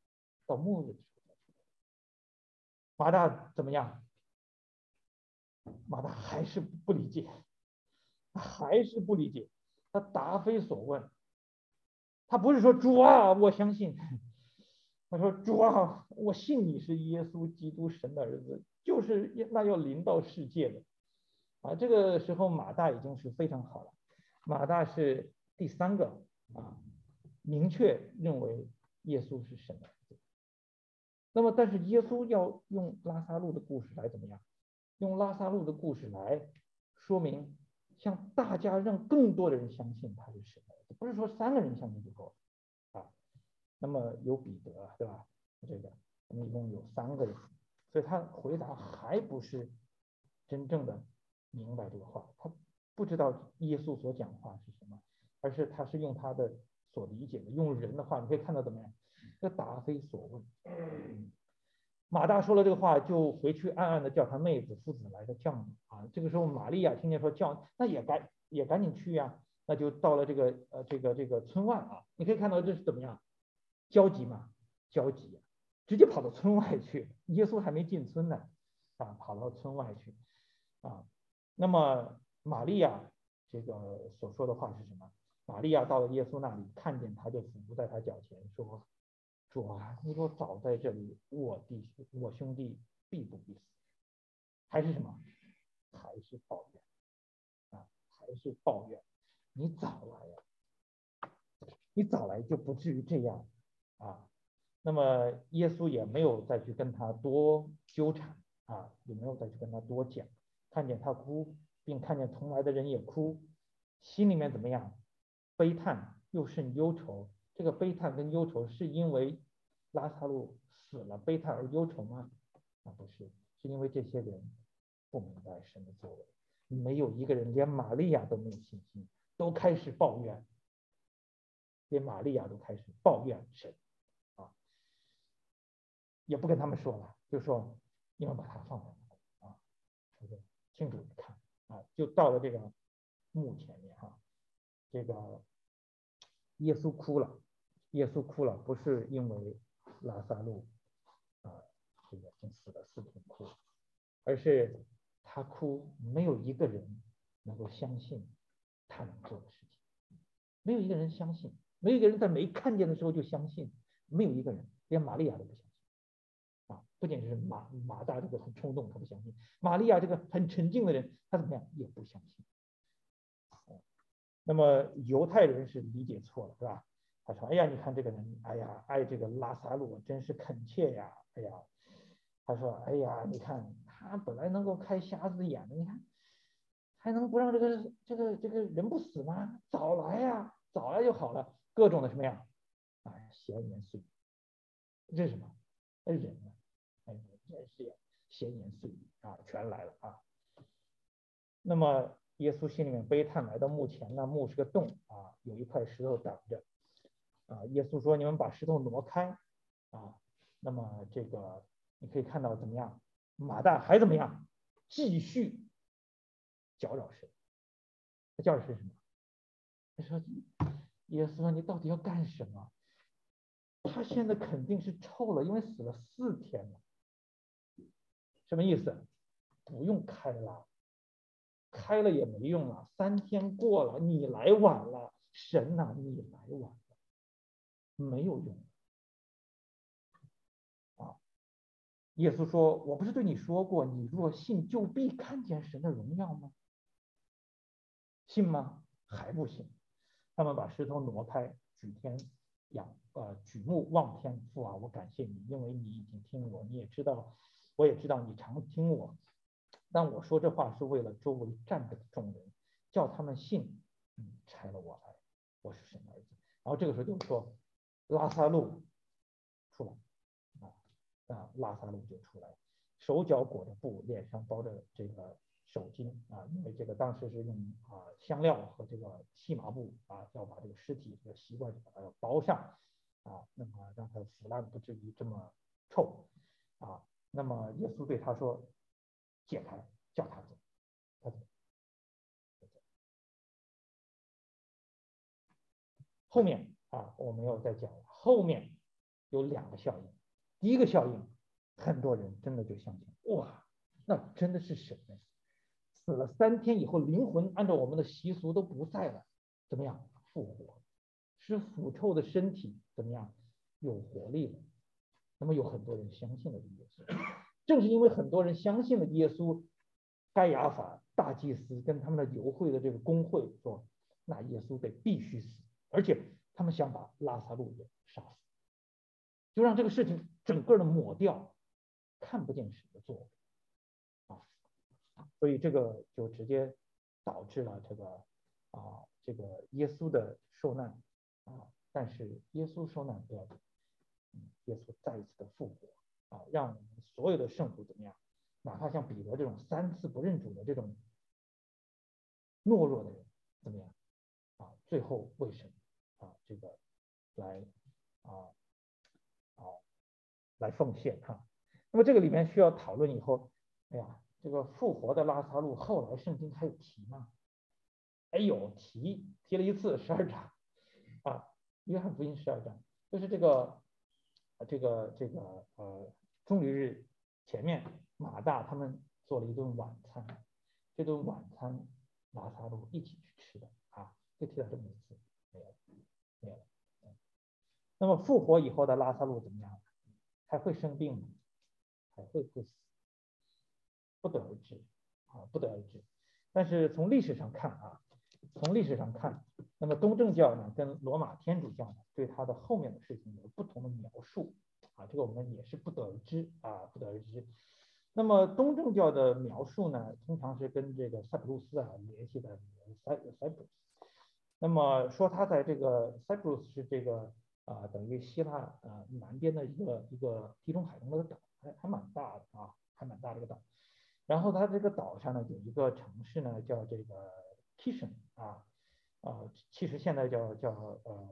到末日的时候。马大怎么样？马大还是不理解，还是不理解。他答非所问，他不是说主啊，我相信。他说主啊，我信你是耶稣基督神的儿子，就是那要临到世界的。啊，这个时候马大已经是非常好了。马大是第三个啊，明确认为耶稣是神的儿子。那么，但是耶稣要用拉撒路的故事来怎么样？用拉撒路的故事来说明，向大家让更多的人相信他是神的儿子，不是说三个人相信就够了啊。那么有彼得，对吧？这个我们一共有三个人，所以他回答还不是真正的明白这个话，他不知道耶稣所讲话是什么，而是他是用他的所理解的，用人的话，你可以看到怎么样？要答非所问。马大说了这个话，就回去暗暗的叫他妹子父子来个叫你啊。这个时候玛利亚听见说叫，那也赶也赶紧去呀、啊，那就到了这个呃这个这个村外啊。你可以看到这是怎么样？焦急嘛，焦急，直接跑到村外去。耶稣还没进村呢，啊，跑到村外去啊。那么玛利亚这个所说的话是什么？玛利亚到了耶稣那里，看见他就伏在他脚前说。主啊，你若早在这里，我弟兄我兄弟必不必死。还是什么？还是抱怨啊？还是抱怨？你早来呀，你早来就不至于这样啊。那么耶稣也没有再去跟他多纠缠啊，也没有再去跟他多讲。看见他哭，并看见同来的人也哭，心里面怎么样？悲叹又甚忧愁。这个悲叹跟忧愁是因为拉撒路死了悲叹而忧愁吗？啊，不是，是因为这些人不明白神的作为，没有一个人，连玛利亚都没有信心，都开始抱怨，连玛利亚都开始抱怨神啊，也不跟他们说了，就说你们把他放在那啊，这个清楚的看啊，就到了这个墓前面哈、啊，这个耶稣哭了，耶稣哭了，不是因为拉撒路啊，这个已经死了四天哭，而是他哭，没有一个人能够相信他能做的事情，没有一个人相信，没有一个人在没看见的时候就相信，没有一个人，连玛利亚都不相信啊！不仅是马马大这个很冲动，他不相信；玛利亚这个很沉静的人，他怎么样也不相信。那么犹太人是理解错了，是吧？他说：“哎呀，你看这个人，哎呀，爱这个拉撒路真是恳切呀，哎呀。”他说：“哎呀，你看他本来能够开瞎子眼的，你看还能不让这个这个这个人不死吗？早来呀，早来就好了。各种的什么呀？哎，闲言碎语，这是什么？人呢？哎，人是闲言碎语啊，全来了啊。那么耶稣心里面悲叹，来到墓前呢，墓是个洞啊，有一块石头挡着啊。耶稣说：‘你们把石头挪开啊。’那么这个。”你可以看到怎么样？马大还怎么样？继续搅扰神。他叫的是什么？他说：“耶稣，你到底要干什么？”他现在肯定是臭了，因为死了四天了。什么意思？不用开了，开了也没用了。三天过了，你来晚了，神呐、啊，你来晚了，没有用。耶稣说：“我不是对你说过，你若信，就必看见神的荣耀吗？信吗？还不信。”他们把石头挪开，举天仰，呃，举目望天，父啊，我感谢你，因为你已经听我，你也知道，我也知道你常听我。但我说这话是为了周围站着的众人，叫他们信，嗯，差了我来，我是神的儿子。然后这个时候就说，拉撒路出来。啊，拉撒路就出来，手脚裹着布，脸上包着这个手巾啊，因为这个当时是用啊香料和这个细麻布啊，要把这个尸体这个习惯把它要包上啊，那么让它腐烂不至于这么臭啊。那么耶稣对他说：“解开，叫他走。”他走。后面啊，我没有再讲了，后面有两个效应。 第一个效应，很多人真的就相信，哇，那真的是神呢，死了三天以后，灵魂按照我们的习俗都不在了，怎么样复活，使腐臭的身体怎么样有活力了。那么有很多人相信了耶稣，正是因为很多人相信了耶稣，该亚法大祭司跟他们的游会的这个公会说，那耶稣得必须死，而且他们想把拉撒路也杀死，就让这个事情整个的抹掉，看不见神的作为啊，所以这个就直接导致了这个啊这个耶稣的受难啊，但是耶稣受难不要紧，耶稣再一次的复活啊，让我们所有的圣徒怎么样，哪怕像彼得这种三次不认主的这种懦弱的人怎么样啊，最后为神啊这个来啊啊来奉献哈。那么这个里面需要讨论以后，哎呀，这个复活的拉撒路后来圣经还有提吗？哎有提，提了一次十二章啊，约翰福音十二章，就是这个这个这个呃棕榈日前面马大他们做了一顿晚餐，这顿晚餐拉撒路一起去吃的啊，就提到这么一次，没有没有。那么复活以后的拉撒路怎么样？还会生病吗？还会不死？不得而知啊，不得而知。但是从历史上看啊，从历史上看，那么东正教呢跟罗马天主教呢对他的后面的事情有不同的描述啊，这个我们也是不得而知啊，不得而知。那么东正教的描述呢，通常是跟这个塞浦路斯啊联系的塞塞浦路斯。那么说他在这个塞浦路斯是这个啊，等于希腊啊南边的一个一个地中海中的岛，还还蛮大的啊，还蛮大的一个岛。然后它这个岛上呢有一个城市呢叫这个 Kishon 啊啊，其实现在叫叫呃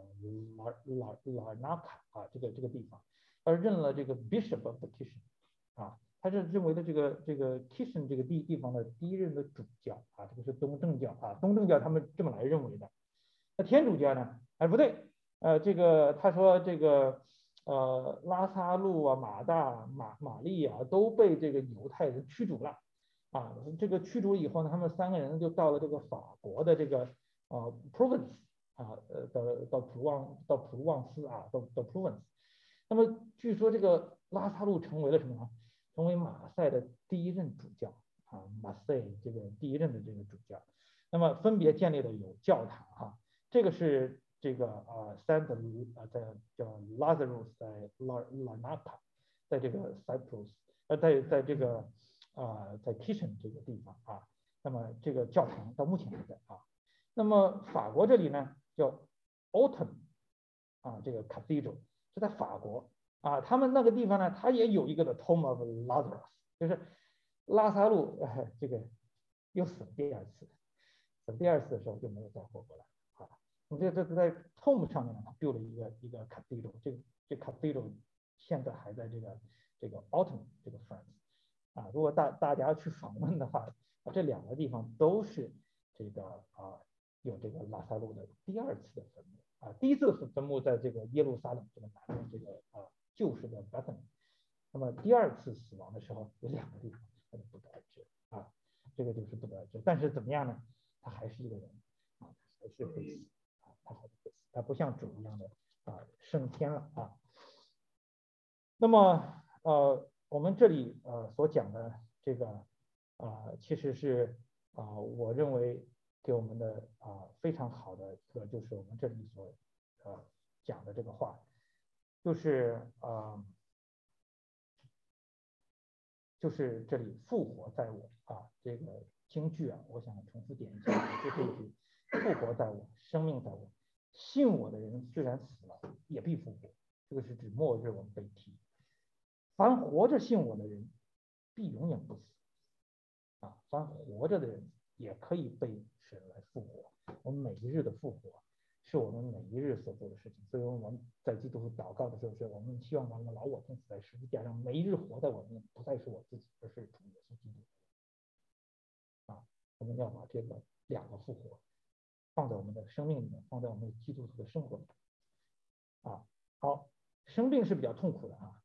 La La Larnaca 啊这个这个地方，而认了这个 Bishop of the Kishon 啊，他是认为的这个这个 Kishon 这个地地方的第一任的主教啊，这个是东正教啊，东正教他们这么来认为的。那天主教呢？哎不对，呃这个他说这个呃拉撒路啊、马大、马玛丽啊都被这个犹太人驱逐了啊，这个驱逐以后呢，他们三个人就到了这个法国的这个呃 Provence 啊呃的到普鲁旺到普鲁旺斯啊到到 Provence。那么据说这个拉撒路成为了什么呢？成为马赛的第一任主教啊，马赛这个第一任的这个主教。那么分别建立的有教堂哈，这个是这个啊 Saint 啊在叫 Lazarus 在 Larnaca， 在这个 Cyprus 呃在在这个啊在 Kishon 这个地方啊，那么这个教堂到目前还在啊。那么法国这里呢叫 Autun 啊这个 Cathedral 是在法国啊，他们那个地方呢，它也有一个的 Tomb of Lazarus， 就是拉撒路呃这个又死了第二次。等第二次的时候就没有再活过来啊。我们这这在 Tomb 上面呢，他 build 了一个一个 cathedral， 这个这 cathedral 现在还在这个这个 Autun 这个 France 啊。如果大大家去访问的话，啊这两个地方都是这个啊有这个拉撒路的第二次的坟墓啊。第一次的坟墓在这个耶路撒冷这个南边这个啊旧时的 Bethany， 那么第二次死亡的时候有两个地方，那就不得而知啊，这个就是不得而知。但是怎么样呢？他还是一个人啊，还是会死啊，他还是会死，他不像主一样的啊升天了啊。那么呃，我们这里呃所讲的这个啊，其实是啊，我认为给我们的啊非常好的一个，就是我们这里所呃讲的这个话，就是啊，就是这里复活在我啊这个。京剧啊，我想重复点一下，就这一句：复活在我，生命在我，信我的人虽然死了，也必复活。这个是指末日我们被提。凡活着信我的人，必永远不死。啊，凡活着的人也可以被神来复活。我们每一日的复活，是我们每一日所做的事情。所以我们在基督祷告的时候，是我们希望把我们老我钉死在十字架上，每一日活在我们不再是我自己，而是主耶稣基督。啊，我们要把这个两个复活放在我们的生命里面，放在我们的基督徒的生活里。啊，好，生病是比较痛苦的啊，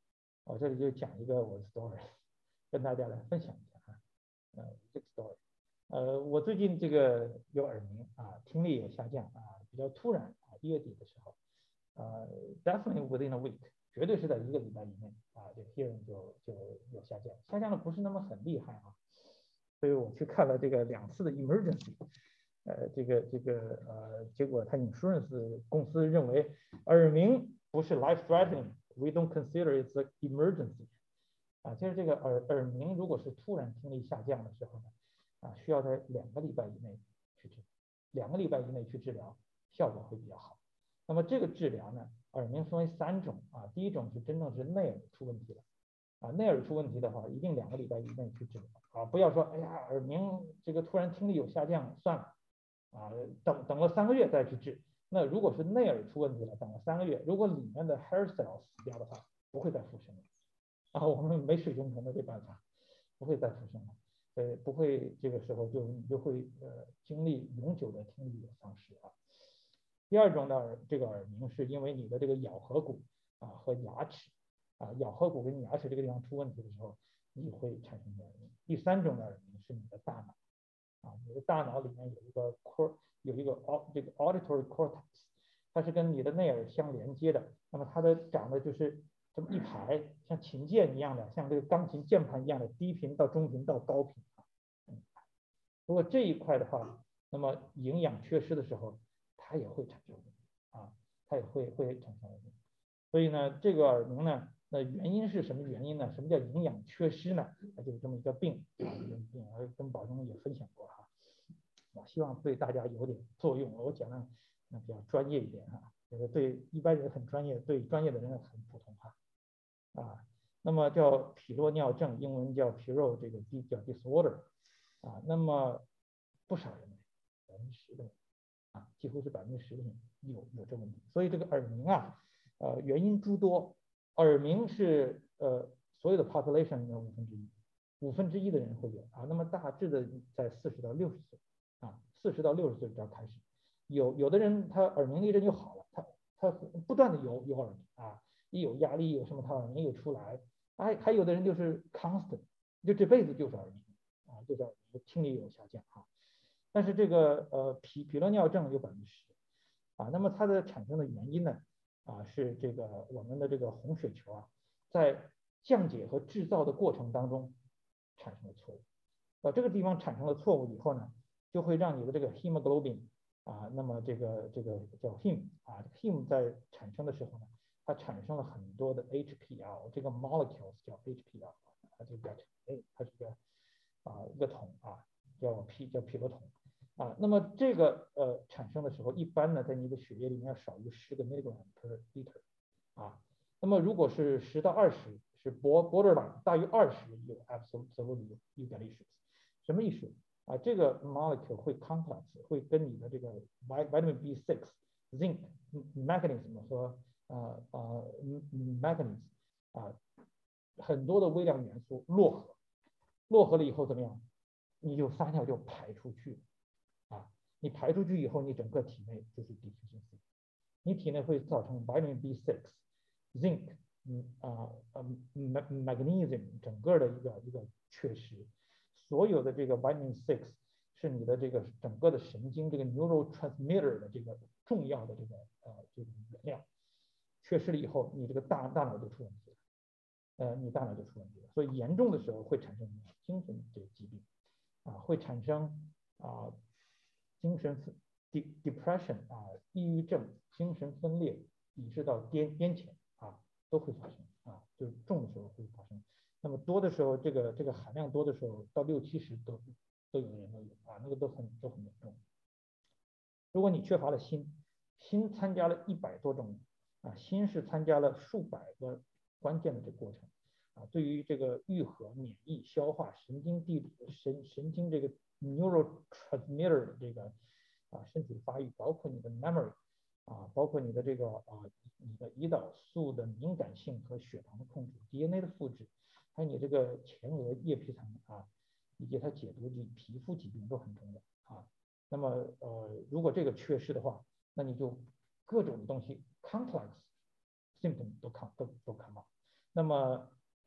我这里就讲一个我的 story， 跟大家来分享一下啊，呃，这个 story。呃，我最近这个有耳鸣啊，听力有下降啊，比较突然啊，一月底的时候，呃 ，definitely within a week， 绝对是在一个礼拜以内啊，这个 hearing 就就有下降，下降的不是那么很厉害啊，所以我去看了这个两次的 emergency， 呃，这个这个呃，结果他 insurance 公司认为耳鸣不是 life threatening，we don't consider it's an emergency， 啊，就是这个耳耳鸣如果是突然听力下降的时候呢。啊，需要在两个礼拜以内去治，两个礼拜以内去治疗，效果会比较好。那么这个治疗呢，耳鸣分为三种啊，第一种是真正是内耳出问题了，啊，内耳出问题的话，一定两个礼拜以内去治疗啊，不要说哎呀耳鸣这个突然听力有下降，算了，啊，等等了三个月再去治。那如果是内耳出问题了，等了三个月，如果里面的 hair cell 死掉的话，不会再复生了，啊，我们没水熊虫的这办法，不会再复生了。呃，不会，这个时候就你就会呃经历永久的听力的丧失啊。第二种的耳这个耳鸣是因为你的这个咬合骨啊和牙齿啊，咬合骨跟牙齿这个地方出问题的时候，你会产生耳鸣。第三种的耳鸣是你的大脑啊，你的大脑里面有一个 cor 有一个 au 这个 auditory cortex， 它是跟你的内耳相连接的，那么它的长的就是这么一排像琴键一样的，像这个钢琴键盘一样的低频到中频到高频。如果这一块的话，那么营养缺失的时候，它也会产生问题啊，它也会会产生问题。所以呢，这个耳鸣呢，那原因是什么原因呢？什么叫营养缺失呢？它就是这么一个病啊，这个病，我跟宝中也分享过哈，我希望对大家有点作用。我讲的那比较专业一点哈，这个对一般人很专业，对专业的人很普通哈啊。那么叫匹诺尿症，英文叫 Piro 这个 D 叫 disorder。啊，那么不少人，百分之十的人啊，几乎是百分之十的人有有这问题。所以这个耳鸣啊，呃，原因诸多。耳鸣是呃所有的 population 的五分之一，五分之一的人会有啊。那么大致的在四十到六十岁啊，四十到六十岁就要开始。有有的人他耳鸣一阵就好了，他他不断的有有耳鸣啊，一有压力有什么他耳鸣又出来。还还有的人就是 constant， 就这辈子就是耳鸣。啊，就叫听力有下降啊，但是这个呃匹匹诺尿症有百分之十啊，那么它的产生的原因呢啊是这个我们的这个红血球啊在降解和制造的过程当中产生了错误，啊这个地方产生了错误以后呢，就会让你的这个 hemoglobin 啊，那么这个这个叫 hem 啊 hem 在产生的时候呢，它产生了很多的 H P L， 这个 molecules 叫 H P L 啊，这个哎它是个啊，一个桶啊，叫匹叫匹诺桶啊。那么这个呃产生的时候，一般呢在你的血液里面要少于十个 milligram per liter 啊。那么如果是十到二十，是 borderline 大于二十，有 absolutely eugalicious。什么意思啊？这个 molecule 会 complex， 会跟你的这个 vitamin B 六、zinc、magnesium 和呃呃 manganese 啊很多的微量元素络合。络合了以后怎么样？你就撒尿就排出去啊！你排出去以后，你整个体内就是 deficiency， 你体内会造成 vitamin B 六、zinc， 嗯啊嗯 magnesium 整个的一个一个缺失。所有的这个 vitamin 六是你的这个整个的神经这个 neurotransmitter 的这个重要的这个呃这个原料，缺失了以后，你这个大大脑就出问题了。呃，你大脑就出问题了，所以严重的时候会产生精神这个疾病，啊，会产生啊精神 depression 啊，抑郁症、精神分裂，以致到癫癫痫啊，都会发生啊，就是重的时候会发生。那么多的时候，这个这个含量多的时候，到六七十都都有的人都有啊，那个都很都很严重。如果你缺乏了锌，锌参加了一百多种啊，锌是参加了数百个关键的这个过程啊，对于这个愈合、免疫、消化、神经递质、神神经这个 neurotransmitter 的这个啊身体发育，包括你的 memory 啊，包括你的这个啊你的胰岛素的敏感性和血糖的控制、D N A 的复制，还有你这个前额叶皮层啊，以及它解毒及皮肤疾病都很重要啊。那么呃，如果这个缺失的话，那你就各种东西 complex symptom 都看都都看到。那么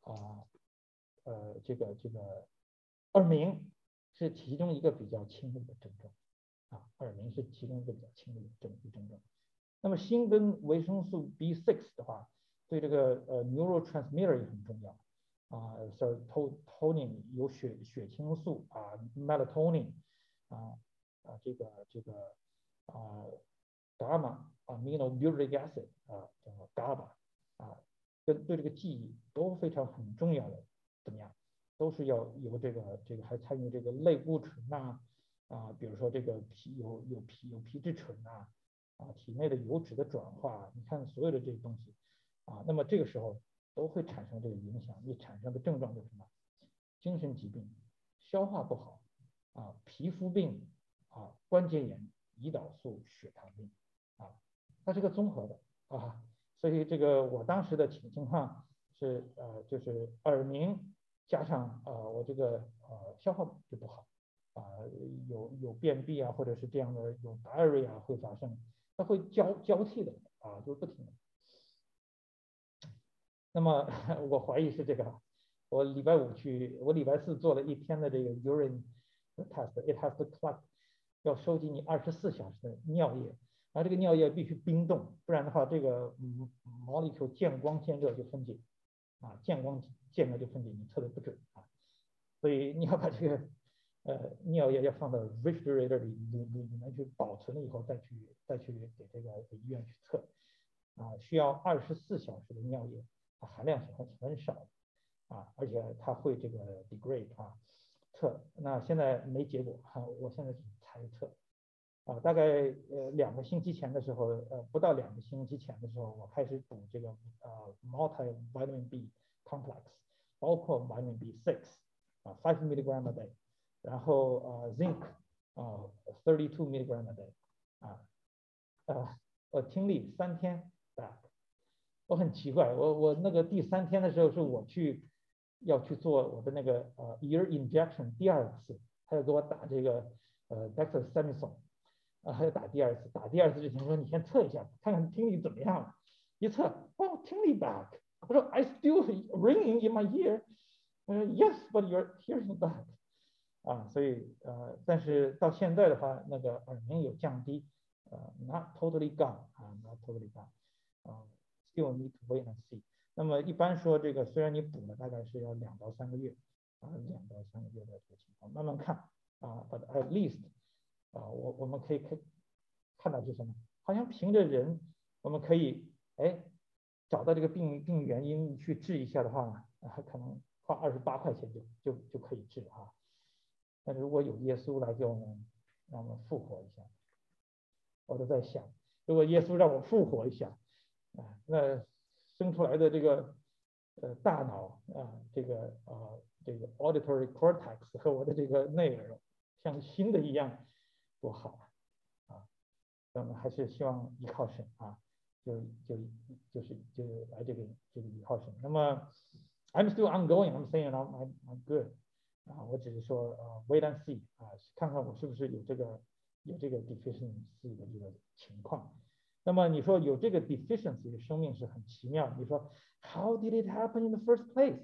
啊呃这个这个耳鸣是其中一个比较轻微的症状啊，耳鸣是其中一个比较轻微的症症状。那么锌跟维生素 B 六 的话，对这个呃 neurotransmitter 也很重要啊 ，serotonin 有血血清素啊 ，melatonin 啊啊这个这个啊 gamma aminobutyric acid 啊叫 GABA 啊，跟对这个记忆都非常很重要的，怎么样？都是要有这个这个还参与这个类固醇呐啊，比如说这个皮有有皮有皮质醇呐啊，体内的油脂的转化，你看所有的这些东西啊，那么这个时候都会产生这个影响，你产生的症状就是什么？精神疾病、消化不好啊、皮肤病啊、关节炎、胰岛素、血糖病啊，它是个综合的啊，所以这个我当时的情情况是呃就是耳鸣。加上呃我这个呃消化就不好啊、呃，有有便秘啊，或者是这样的有 diarrhea 会发生，它会交交替的啊，就是不停的。那么我怀疑是这个，我礼拜五去，我礼拜四做了一天的这个 urine test，it has to collect， 要收集你二十四小时的尿液，然后这个尿液必须冰冻，不然的话这个嗯 molecule 见光见热就分解啊，见光见热就分解，你测的不准啊，所以你要把这个呃尿液要放到 refrigerator 里里里里面去保存了以后再去再去给这个给医院去测啊，需要二十四小时的尿液，它含量是很很少的啊，而且它会这个 degrade 啊测，那现在没结果哈、啊，我现在是猜测啊，大概呃两个星期前的时候，呃不到两个星期前的时候，我开始补这个呃 multi vitamin B complex， 包括 vitamin B 六啊 five milligram a day， 然后呃 zinc 啊 thirty-two milligram a day 啊呃我听力三天 back， 我很奇怪，我我那个第三天的时候是我去要去做我的那个呃 ear injection 第二次，他要给我打这个呃 dexamethasone。啊，还要打第二次，打第二次之前说你先测一下，看看听力怎么样。一测，哦，听力 back。我说 I still ringing in my ear。呃 ，Yes, but your hearing back。啊，所以呃，但是到现在的话，那个耳鸣有降低，呃 ，not totally gone 啊 ，not totally gone。啊 ，still need to wait and see。那么一般说这个，虽然你补了，大概是要两到三个月，啊，两到三个月的这个情况，慢慢看啊 ，but at least。啊，我我们可以看看到是什么？好像凭着人，我们可以哎找到这个病病原因去治一下的话，啊，可能花二十八块钱就就就可以治啊。但是如果有耶稣来给我们让我们复活一下，我都在想，如果耶稣让我复活一下，啊，那生出来的这个呃大脑啊，这个啊这个 auditory cortex 和我的这个内耳像新的一样。多好啊！我们还是希望依靠神啊，就就就是就来这个这个依靠神。那么 I'm still ongoing, I'm saying I'm I'm I'm good 啊，我只是说呃 wait and see 啊，看看我是不是有这个有这个 deficiency 的这个情况。那么你说有这个 deficiency， 生命是很奇妙。你说 How did it happen in the first place?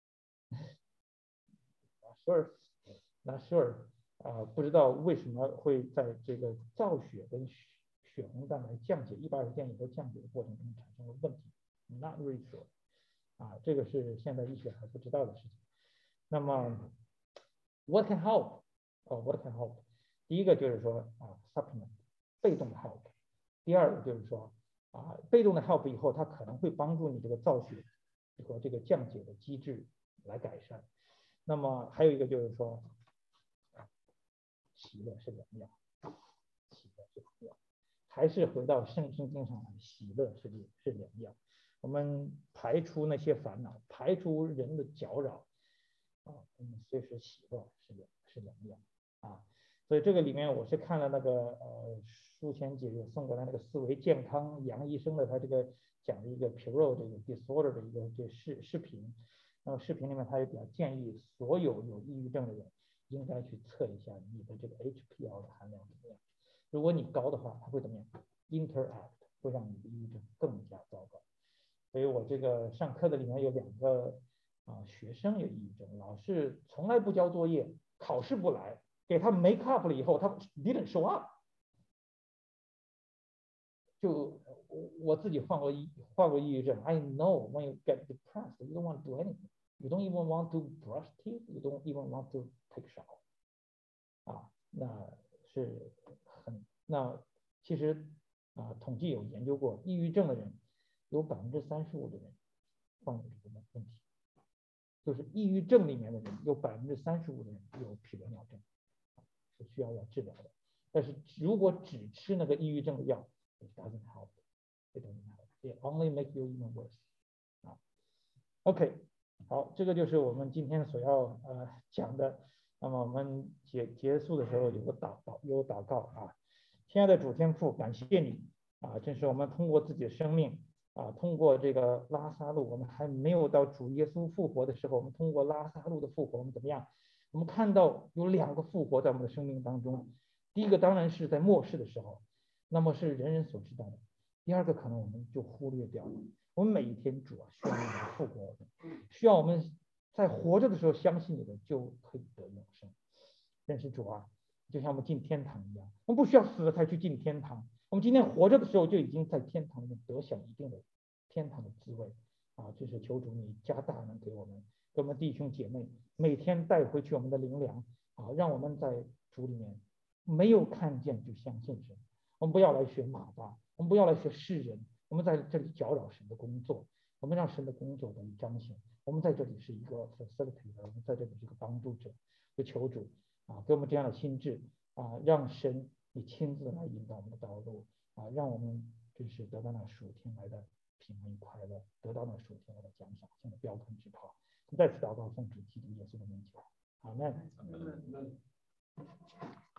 Not sure, not sure。啊，不知道为什么会在这个造血跟血红蛋白降解一百二十天以后降解的过程中产生了问题 ，not really sure。啊，这个是现在医学还不知道的事情。那么 ，what can help？ 哦 ，what can help？ 第一个就是说啊 ，supplement， 被动的 help。第二个就是说啊，被动的 help 以后，它可能会帮助你这个造血和这个降解的机制来改善。那么还有一个就是说。喜乐是良药，喜乐是良药，还是回到圣圣经上来，喜乐是是良药。我们排除那些烦恼，排除人的搅扰，啊，我们随时喜乐是良是良药啊。所以这个里面我是看了那个呃书前姐姐送过来那个思维健康杨医生的他这个讲的一个 Piro 这个 disorder 的一个这视视频，那么视频里面他也比较建议所有有抑郁症的人。应该去测一下你的这个 H P L 的含量怎么样。如果你高的话，它会怎么样 ？Interact 会让你的抑郁症更加糟糕。所以我这个上课的里面有两个啊啊，学生有抑郁症，老师从来不交作业，考试不来，给他 make up 了以后，他 didn't show up。就我我自己患过抑患过抑郁症 ，I know when you get depressed, you don't want to do anything, you don't even want to brush teeth, you don't even want to take shower。啊，那是很那其实啊，统计有研究过，抑郁症的人有百分之三十五的人患有这个问题，就是抑郁症里面的人有百分之三十五的人有匹诺尿症，是需要要治疗的。但是如果只吃那个抑郁症的药 ，it doesn't help, it doesn't help, it only make you even worse。啊 ，OK， 好，这个就是我们今天所要呃讲的。那么我们结结束的时候有个祷祷有祷告啊，亲爱的主天父，感谢你啊，正是我们通过自己的生命啊，通过这个拉撒路，我们还没有到主耶稣复活的时候，我们通过拉撒路的复活，我们怎么样？我们看到有两个复活在我们的生命当中，第一个当然是在末世的时候，那么是人人所知道的；第二个可能我们就忽略掉了。我们每一天主啊，需要你的复活，需要我们在活着的时候相信你的，就可以得永生。认识主啊，就像我们进天堂一样，我们不需要死了才去进天堂，我们今天活着的时候就已经在天堂里面得享一定的天堂的滋味啊！这是求主你加大能给我们，给我们弟兄姐妹每天带回去我们的灵粮啊，让我们在主里面没有看见就相信神。我们不要来学马大，我们不要来学世人，我们在这里搅扰神的工作，我们让神的工作得以彰显。我们在这里是一个 facilitator， 我们在这里是一个帮助者，就求主啊，给我们这样的心智啊，让神你亲自来引导我们的道路啊，让我们就是得到那属天来的平安快乐，得到那属天来的奖赏，现在标杆之跑。再次祷告，奉主基督耶稣的名求，阿门。